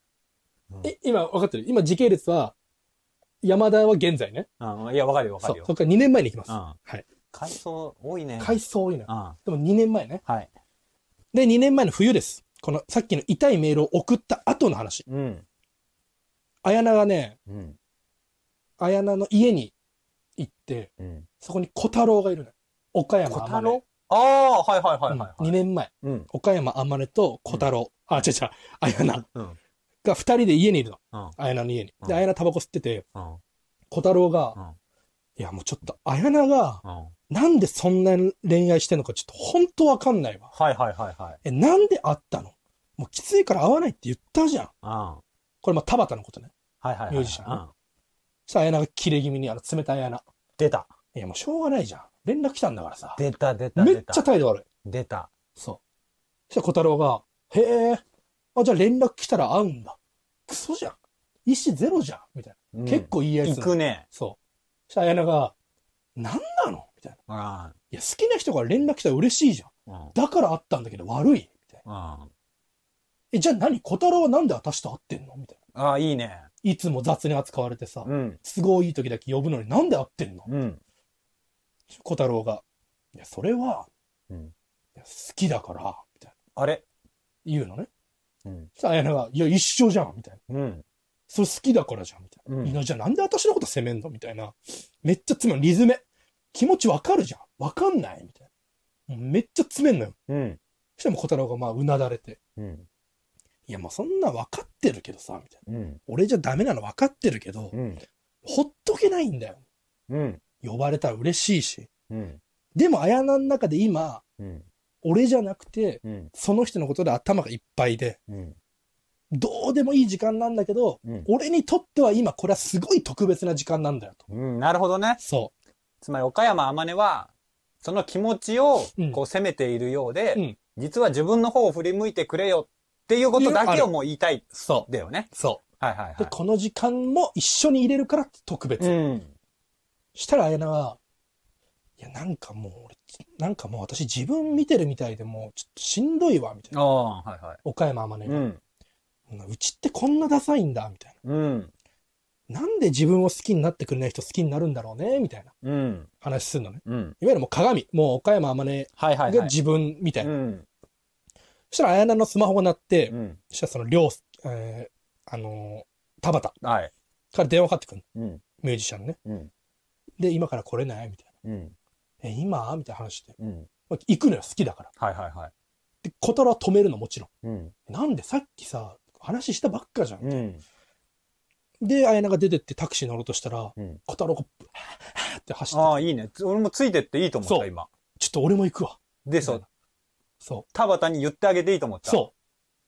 今分かってる？今時系列は、山田は現在ね。 いや、分かるよ。 そっから2年前に行きます。はい。 回想多いね。 回想多いの。でも2年前ね。 はい。 で、2年前の冬です。この、さっきの痛いメールを送った後の話。綾菜がね、綾菜の家に行って、そこに小太郎がいるのよ。岡山天音。小太郎？ はいはいはいはい。 2年前。岡山天音と小太郎。違う、綾菜。が2人で家にいるの。綾菜の家に。で、綾菜タバコ吸ってて、小太郎が、いやもうちょっと綾菜が、なんでそんな恋愛してんのかちょっと本当わかんないわ。 はいはいはいはい。 なんで会ったの？もうきついから会わないって言ったじゃん。これ田畑のことね。 はいはい。 ミュージシャン。そしたら綾菜がキレ気味に冷たい綾菜。 出た。 いやもうしょうがないじゃん。連絡来たんだからさ。 出た。 めっちゃ態度悪い。 出た。 そう。そしたら小太郎が、へえ、じゃあ連絡来たら会うんだ。クソじゃん。意思ゼロじゃん。みたいな。結構いいやつ。 行くね。 そう。そしたら綾菜が、なんなのみたいな。いや、好きな人から連絡来たら嬉しいじゃん。だから会ったんだけど悪い。みたいな。じゃあ何？小太郎はなんで私と会ってんのみたいな。いいね。 いつも雑に扱われてさ、都合いい時だけ呼ぶのになんで会ってんの？小太郎が、いや、それは、好きだから、みたいな。 あれ言うのね。そしたら綾菜が、いや、一緒じゃん、みたいな。それ好きだからじゃん、みたいな。いや、じゃあなんで私のこと責めんのみたいな。めっちゃ詰めんの、リズメ。気持ちわかるじゃん。わかんないみたいな。めっちゃ詰めんのよ。そしたらもう小太郎がうなだれて。いや、もうそんな分かってるけどさ、みたいな。俺じゃダメなの分かってるけど、ほっとけないんだよ。呼ばれたら嬉しいし。でも、綾菜の中で今、俺じゃなくて、その人のことで頭がいっぱいで、どうでもいい時間なんだけど、俺にとっては今これはすごい特別な時間なんだよと。 なるほどね。 そう。 つまり岡山天音は、その気持ちをこう責めているようで、実は自分の方を振り向いてくれよっていうことだけをもう言いたい。そう。だよね。 そう。 はいはいはい。 で、この時間も一緒に入れるから特別。したら綾菜は、いや、なんかもう私自分見てるみたいでもうちょっとしんどいわ、みたいな。 はいはい。 岡山天音が。うちってこんなダサいんだ、みたいな。なんで自分を好きになってくれない人好きになるんだろうね、みたいな。話するのね。いわゆるもう鏡。もう岡山天音が自分みたいな。そしたら綾菜のスマホが鳴って、そしたらその田畑から電話かかってくるの。ミュージシャンね。で、今から来れないみたいな。今みたいな話して。行くのよ、好きだから。で、小太郎は止めるのもちろん。なんでさっきさ、話したばっかじゃん。で、綾菜が出てってタクシー乗ろうとしたら、小太郎が、って走って。 いいね。俺もついてっていいと思った、今。 ちょっと俺も行くわ。 で、そう。田畑に言ってあげていいと思った。 そう。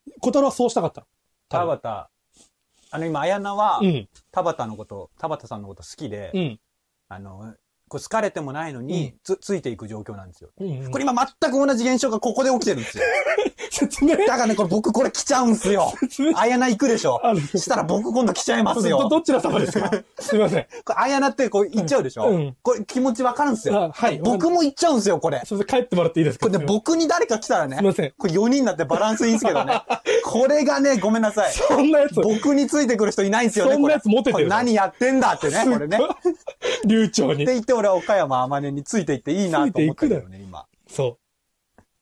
小太郎はそうしたかったの。 田畑。今、綾菜は、田畑さんのこと好きで、こう好かれてもないのに、ついていく状況なんですよ。これ今全く同じ現象がここで起きてるんですよ。 説明だからね、僕これ来ちゃうんすよ。綾菜行くでしょ。したら僕今度来ちゃいますよ。 どちら様ですか？すいません。 これ綾菜ってこう行っちゃうでしょ。これ気持ちわかるんすよ。はい。僕も行っちゃうんすよ、これ。 帰ってもらっていいですか？ これで僕に誰か来たらね。 すいません。 これ4人になってバランスいいんすけどね。これがね、ごめんなさい。 そんなやつ。 僕についてくる人いないんすよね、 そんなやつモテてる。 何やってんだってね、これね。 流暢に。 って言って俺は岡山天音についていっていいなと思ってるよね、今。 そう。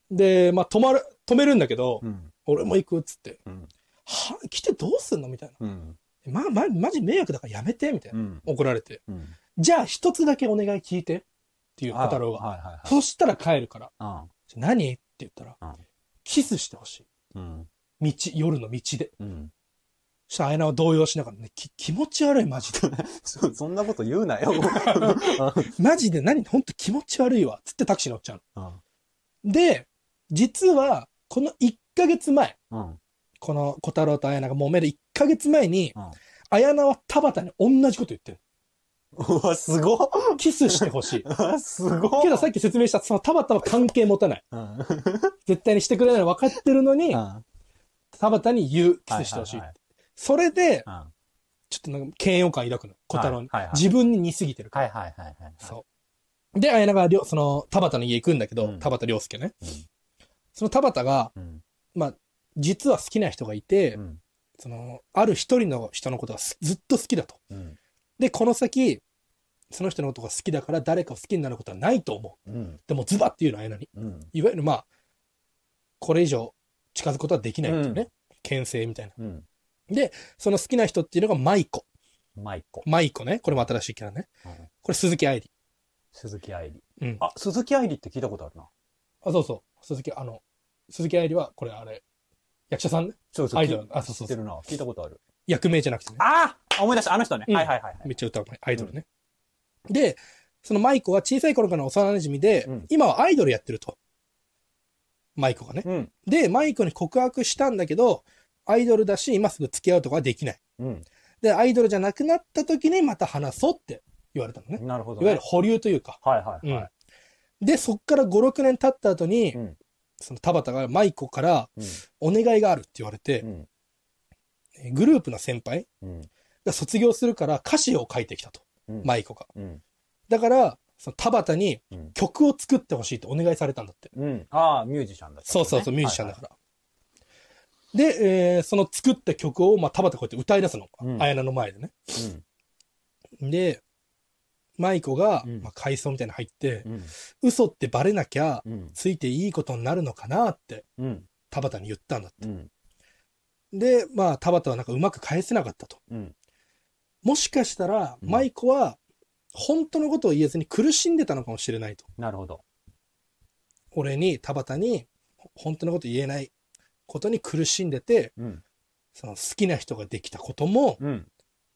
で、まあ、止めるんだけど、 うん。 俺も行くっつって、 うん。 来てどうすんのみたいな。 うん。 マジ迷惑だからやめてみたいな。 うん。 怒られて。 うん。 じゃあ一つだけお願い聞いてっていう小太郎が。 はいはいはい。 そしたら帰るから。 あ何って言ったら、 あ。 キスしてほしい。 うん。 夜の道で。 うん。 そしたら綾菜は動揺しながらね、気持ち悪いマジで。 そんなこと言うなよ。 マジでほんと気持ち悪いわ。つってタクシー乗っちゃうの。 の。で、実は、この1ヶ月前、 うん。 この小太郎と綾菜が揉める1ヶ月前に、 うん。 綾菜は田畑に同じこと言ってる。 うわ、すごっ。 キスしてほしい。 すごっ。 けどさっき説明した、その田畑は関係持たない。 うん。 絶対にしてくれないの分かってるのに、 うん田畑に言う、キスしてほしい。 はいはいはいそれで、 うん。 ちょっとなんか嫌悪感抱くの、小太郎に。 はいはいはい自分に似すぎてるから。 はいはいはいはい。 そう。で、綾菜がその田畑の家行くんだけど、 うん田畑良介ね。 うんその田畑が、 うん。 まあ、実は好きな人がいて、 うん。 その、ある一人の人のことがずっと好きだと。 うん。 で、この先、その人のことが好きだから誰かを好きになることはないと思う。 うん。 でもズバッて言うの、綾菜に。 うん。 いわゆるまあ、これ以上近づくことはできないっていうね。牽制みたいな。 うん。 で、その好きな人っていうのが舞子。 舞子。 舞子ね。これも新しいキャラね。 うん。 これ鈴木愛理。 鈴木愛理。 うん。 あ、鈴木愛理って聞いたことあるな。 そうそう。鈴木愛理は、これあれ、役者さんね。 そうそう。 アイドル。そうそうそう。 知ってるな。聞いたことある。 役名じゃなくてね。 ああ思い出した。あの人ね。 うんはいはいはい。 めっちゃ歌うまい。アイドルね。で、その舞子は小さい頃からの幼馴染で、 うん今はアイドルやってると。舞子がね。 うん。 で、舞子に告白したんだけど、アイドルだし、今すぐ付き合うとかはできない。 うん。 で、アイドルじゃなくなった時にまた話そうって言われたのね。 なるほどいわゆる保留というか。 はいはいはい。 で、そっから5、6年経った後に、 うん。 その田畑が舞子からうん。 お願いがあるって言われてう、ん。 グループの先輩うん。 が卒業するから歌詞を書いてきたと。 うん。 舞子が。 うん。 だから、その田畑にうん。 曲を作ってほしいってお願いされたんだって。 うん。ああ、ミュージシャンだったね。 そうそうそう、ミュージシャンだから。で、その作った曲を、まあ、田畑こうやって歌い出すの。 うん綾菜の前でね。 うん。 で、舞子が、 うんまあ、回想みたいなの入って、 うん。 嘘ってバレなきゃ、 うん。 ついていいことになるのかなって、 うん。 田畑に言ったんだって。 うん。 で、まあ、田畑はなんかうまく返せなかったと。 うん。 もしかしたら、 うん舞子は、本当のことを言えずに苦しんでたのかもしれないと。 なるほど。 俺に、田畑に、本当のこと言えないことに苦しんでて、 うん。 その好きな人ができたことも、 うん。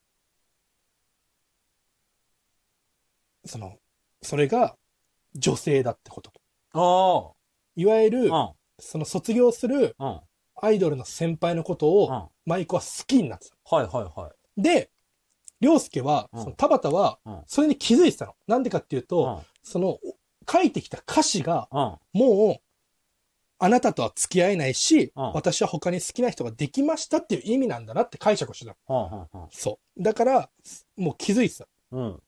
それが女性だってこと。 あいわゆる、 あ。 その卒業するうん。うん。 アイドルの先輩のことうん。 を、 は舞子は好きになってた。 いはいはで、涼介は、 うんその田畑はうん、 それに気づいてたの。なんでかっていうい。 と、その、書いてきた歌詞が、 うん。 もう、あなたとは付き合えないし、 うん私は他に好きな人ができましたっていう意味なんだなって解釈をしてたの。 うん。 そう。だから、もう気づいてた。 うん。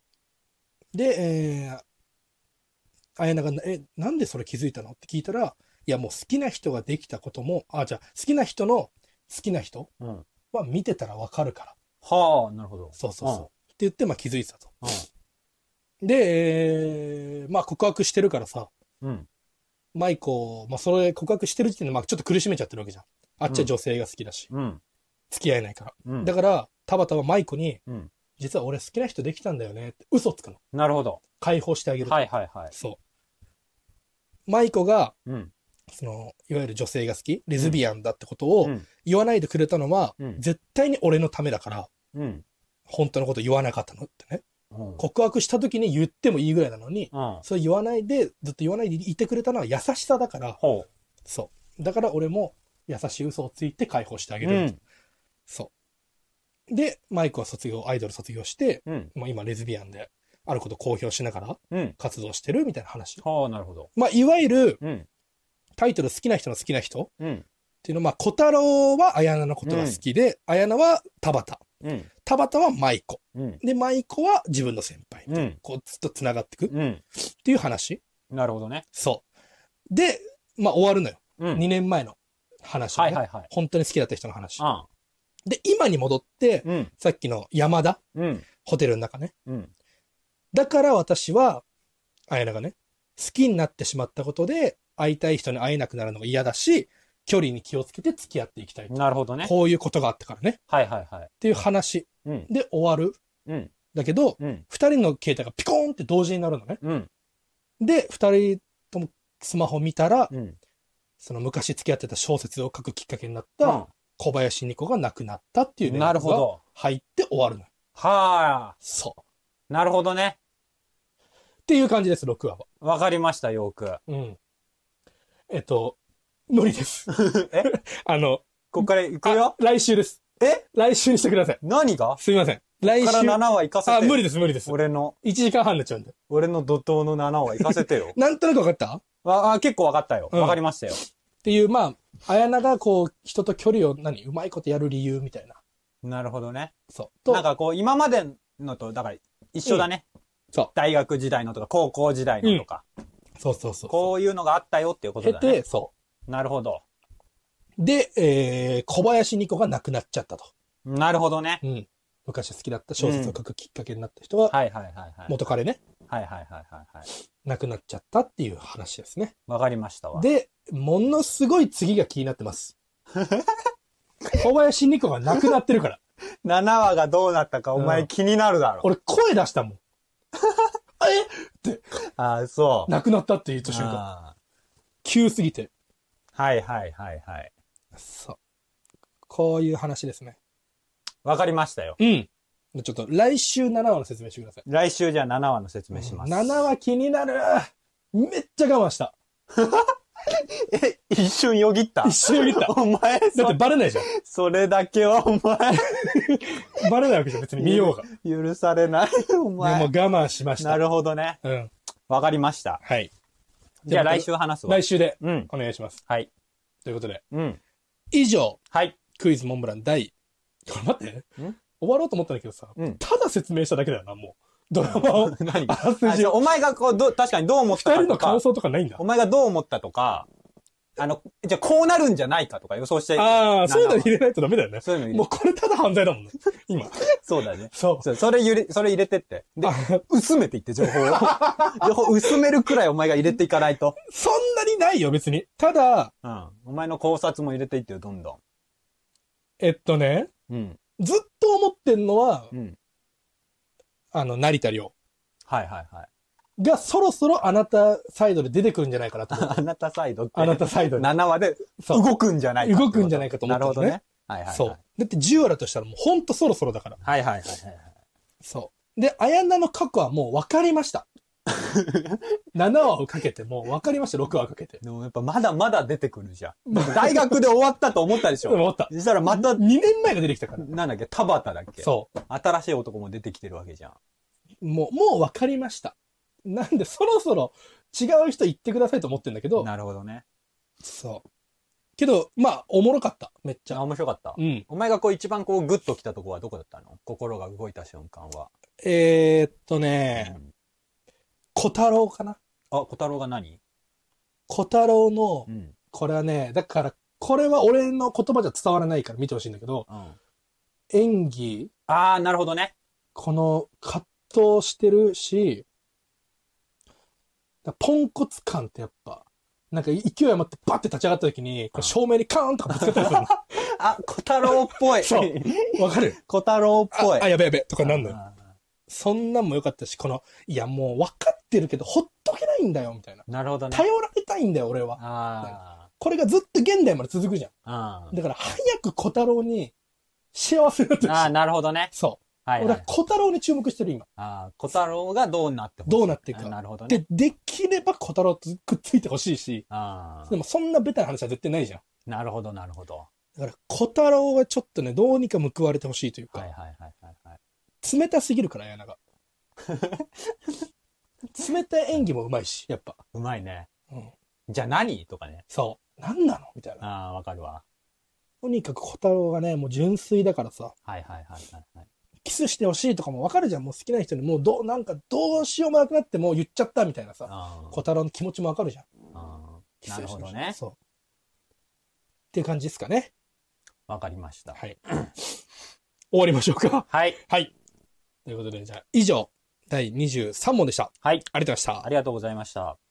で、綾菜が、なんでそれ気づいたのって聞いたら、いやもう好きな人ができたことも、じゃあ好きな人の好きな人うん。 は見てたらわかるから。 はあ、なるほど。 そうそうそう。って言って、まあ気づいてたと。 うで、まあ告白してるからさ、 ん。うん。 舞子、まあそれ告白してる時点で、まあちょっと苦しめちゃってるわけじゃん。あっちは女性が好きだし、 うん。 付き合えないから。 うん。 だから、田畑は舞子に、 うん。 実は俺好きな人できたんだよねって嘘つくの。 なるほど。 解放してあげる。 はいはいはい。 そう。舞子が、 うん。 いわゆる女性が好き、レズビアンだってことをうん。 言わないでくれたのは、 うん絶対に俺のためだから、 うん。 本当のこと言わなかったのってね。 うん。 告白した時に言ってもいいぐらいなのに、 うん。 それ言わないで、ずっと言わないでいてくれたのは優しさだから、 ほそう。だから俺も優しい嘘をついて解放してあげう。 る。 うん。 そう。で、マイクはアイドル卒業して、 うん。 もう今レズビアンで、あることを公表しながらうん。 活動してるみたいな話。 はあ、なるほど。 まあ、いわゆるうん。 タイトル好きな人の好きな人っうん。 ていうのは、まあ、小太郎は綾菜のことが好きで、綾菜は田畑。 うん。 田畑は舞子。 うん。 で、舞子は自分の先輩。 うん。 こう、ずっと繋がっていくっうん。 ていう話。 なるほどね。 そう。で、まあ、終わるのよ。 うん。 2年前の話、 はいはいはい。 本当に好きだった人の話。 あで、今に戻って、 うん。 さっきの山田、 うん。 ホテルの中ね。 うん。 だから私は、綾菜がね、好きになってしまったことで、 会いたい人に会えなくなるのが嫌だし、距離に気をつけて付き合っていきたい。 なるほどね。 こういうことがあったからね。 はいはいはい。 っていう話で終わる。 うん。 だけど、 うん。 二人の携帯がピコーンって同時になるのね。 うん。 で、二人ともスマホ見たら、 うん。 その昔付き合ってた小説を書くきっかけになった小林ニコが亡くなったっていう連絡が入って終わるの。 はあ。 そう。 なるほどね。 っていう感じです、6話は。 わかりました、よく。 うん。無理です。 えこっから行くよ。 来週です。来週にしてください。 何がすいません。来週。 から7話行かせて。 無理です、無理です。 俺の。 1時間半になっちゃうんで。 俺の怒涛の7話行かせてよ。 なんとなく分かった結構分かったよ。分かりましたよ。 っていう、まあ、綾菜がこう、人と距離をうまいことやる理由みたいな。 なるほどね。 そう。 なんかこう、今までのと、だから一緒だね。そう。大学時代のとか、高校時代のとか。 そうそうそう。 こういうのがあったよっていうことだね。 そう。 なるほど。 で、小林ニコが亡くなっちゃったと。 なるほどね。 うん。昔好きだった小説を書くきっかけになった人は、 はいはいはいはい。 元彼ね。 はいはいはいはい。 亡くなっちゃったっていう話ですね。 わかりましたわ。 で、ものすごい次が気になってます。小林ニコが亡くなってるから。 7話がどうなったかお前気になるだろ。 俺声出したもん。って。 そう。 亡くなったって言った瞬間。急すぎて。 はいはいはいはい。 そう。こういう話ですね。 わかりましたよ。 うん。ちょっと来週7話の説明してください。 来週じゃあ7話の説明します。 7話気になる。めっちゃ我慢した。 一瞬よぎった。 一瞬よぎった。 お前、 だってバレないじゃん。 それだけはお前。 バレないわけじゃん、別に見ようが。 許されない、お前。 でも我慢しました。 なるほどね。うん。わかりました。 はい。 じゃあ来週話すわ。 来週で、お願いします。 はい。 ということで。以上。 はい。 クイズモンブラン第、これ待って。終わろうと思ったんだけどさ、ただ説明しただけだよな、もう。ドラマを。 何お前がこう、確かにどう思ったかとか。 二人の感想とかないんだ。 お前がどう思ったとか、じゃあこうなるんじゃないかとか予想して。 そういうの入れないとダメだよね。 そういうの入れもうこれただ犯罪だもんね。今。 そうだね。 そう。 それ入れてって。で、薄めていって情報を。情報薄めるくらいお前が入れていかないと。 そんなにないよ、別に。ただ、 お前の考察も入れていってよ、どんどん。 ずっと思ってんのは、成田凌。 はいはいはい。 がそろそろあなたサイドで出てくるんじゃないかなと思って。 あなたサイドって。 あなたサイドで。 7話で動くんじゃないか。 動くんじゃないかと思ってね。 なるほどね。はいはい。 そう。だって10話だとしたらもうほんとそろそろだから。 はいはいはいはい。 そう。で、綾菜の過去はもう分かりました。7話をかけてもう分かりました、6話かけて。 でもやっぱまだまだ出てくるじゃん。大学で終わったと思ったでしょ。 思った。 そしたらまた 2年前が出てきたから。 なんだっけ、田畑だっけ。 そう。 新しい男も出てきてるわけじゃん。 もう分かりました。なんでそろそろ違う人言ってくださいと思ってんだけど。 なるほどね。そう。 けど、まあ、おもろかった。めっちゃ。 面白かった。うん。お前がこう一番こうグッと来たとこはどこだったの？心が動いた瞬間は。 小太郎かな。 小太郎が何？ 小太郎の、これはね、だから、これは俺の言葉じゃ伝わらないから見てほしいんだけど、演技。 なるほどね。 この葛藤してるし、ポンコツ感ってやっぱ、なんか勢い余ってバッて立ち上がった時に、照明にカーンとかぶつかったりするの。 小太郎っぽい。 そう。わかる？ 小太郎っぽい。 やべやべ、とかなんのよ。そんなんも良かったし、いやもう分かってるけど、ほっとけないんだよ、みたいな。 なるほどね。 頼られたいんだよ、俺は。これがずっと現代まで続くじゃん。だから、早く小太郎に幸せになってほしい。 なるほどね。 そう。俺は小太郎に注目してる、今。 小太郎がどうなってほしい。 どうなっていくか。 なるほどね。 できれば小太郎とくっついてほしいし。でも、そんなベタな話は絶対ないじゃん。 なるほど、なるほど。 だから、小太郎はちょっとね、どうにか報われてほしいというか。冷たすぎるから、綾菜が。冷たい演技もうまいし、やっぱ。 うまいね。じゃあ何とかね。 そう。何なのみたいな。 わかるわ。 とにかく小太郎がね、もう純粋だからさ。キスしてほしいとかもわかるじゃん。もう好きな人にもうどうしようもなくなってもう言っちゃったみたいなさ。小太郎の気持ちもわかるじゃん。 なるほどね。 そう。っていう感じですかね。 わかりました。 はい。終わりましょうか。 はい。 はい。ということで、じゃあ以上、第23問でした。 はい。 ありがとうございました。 ありがとうございました。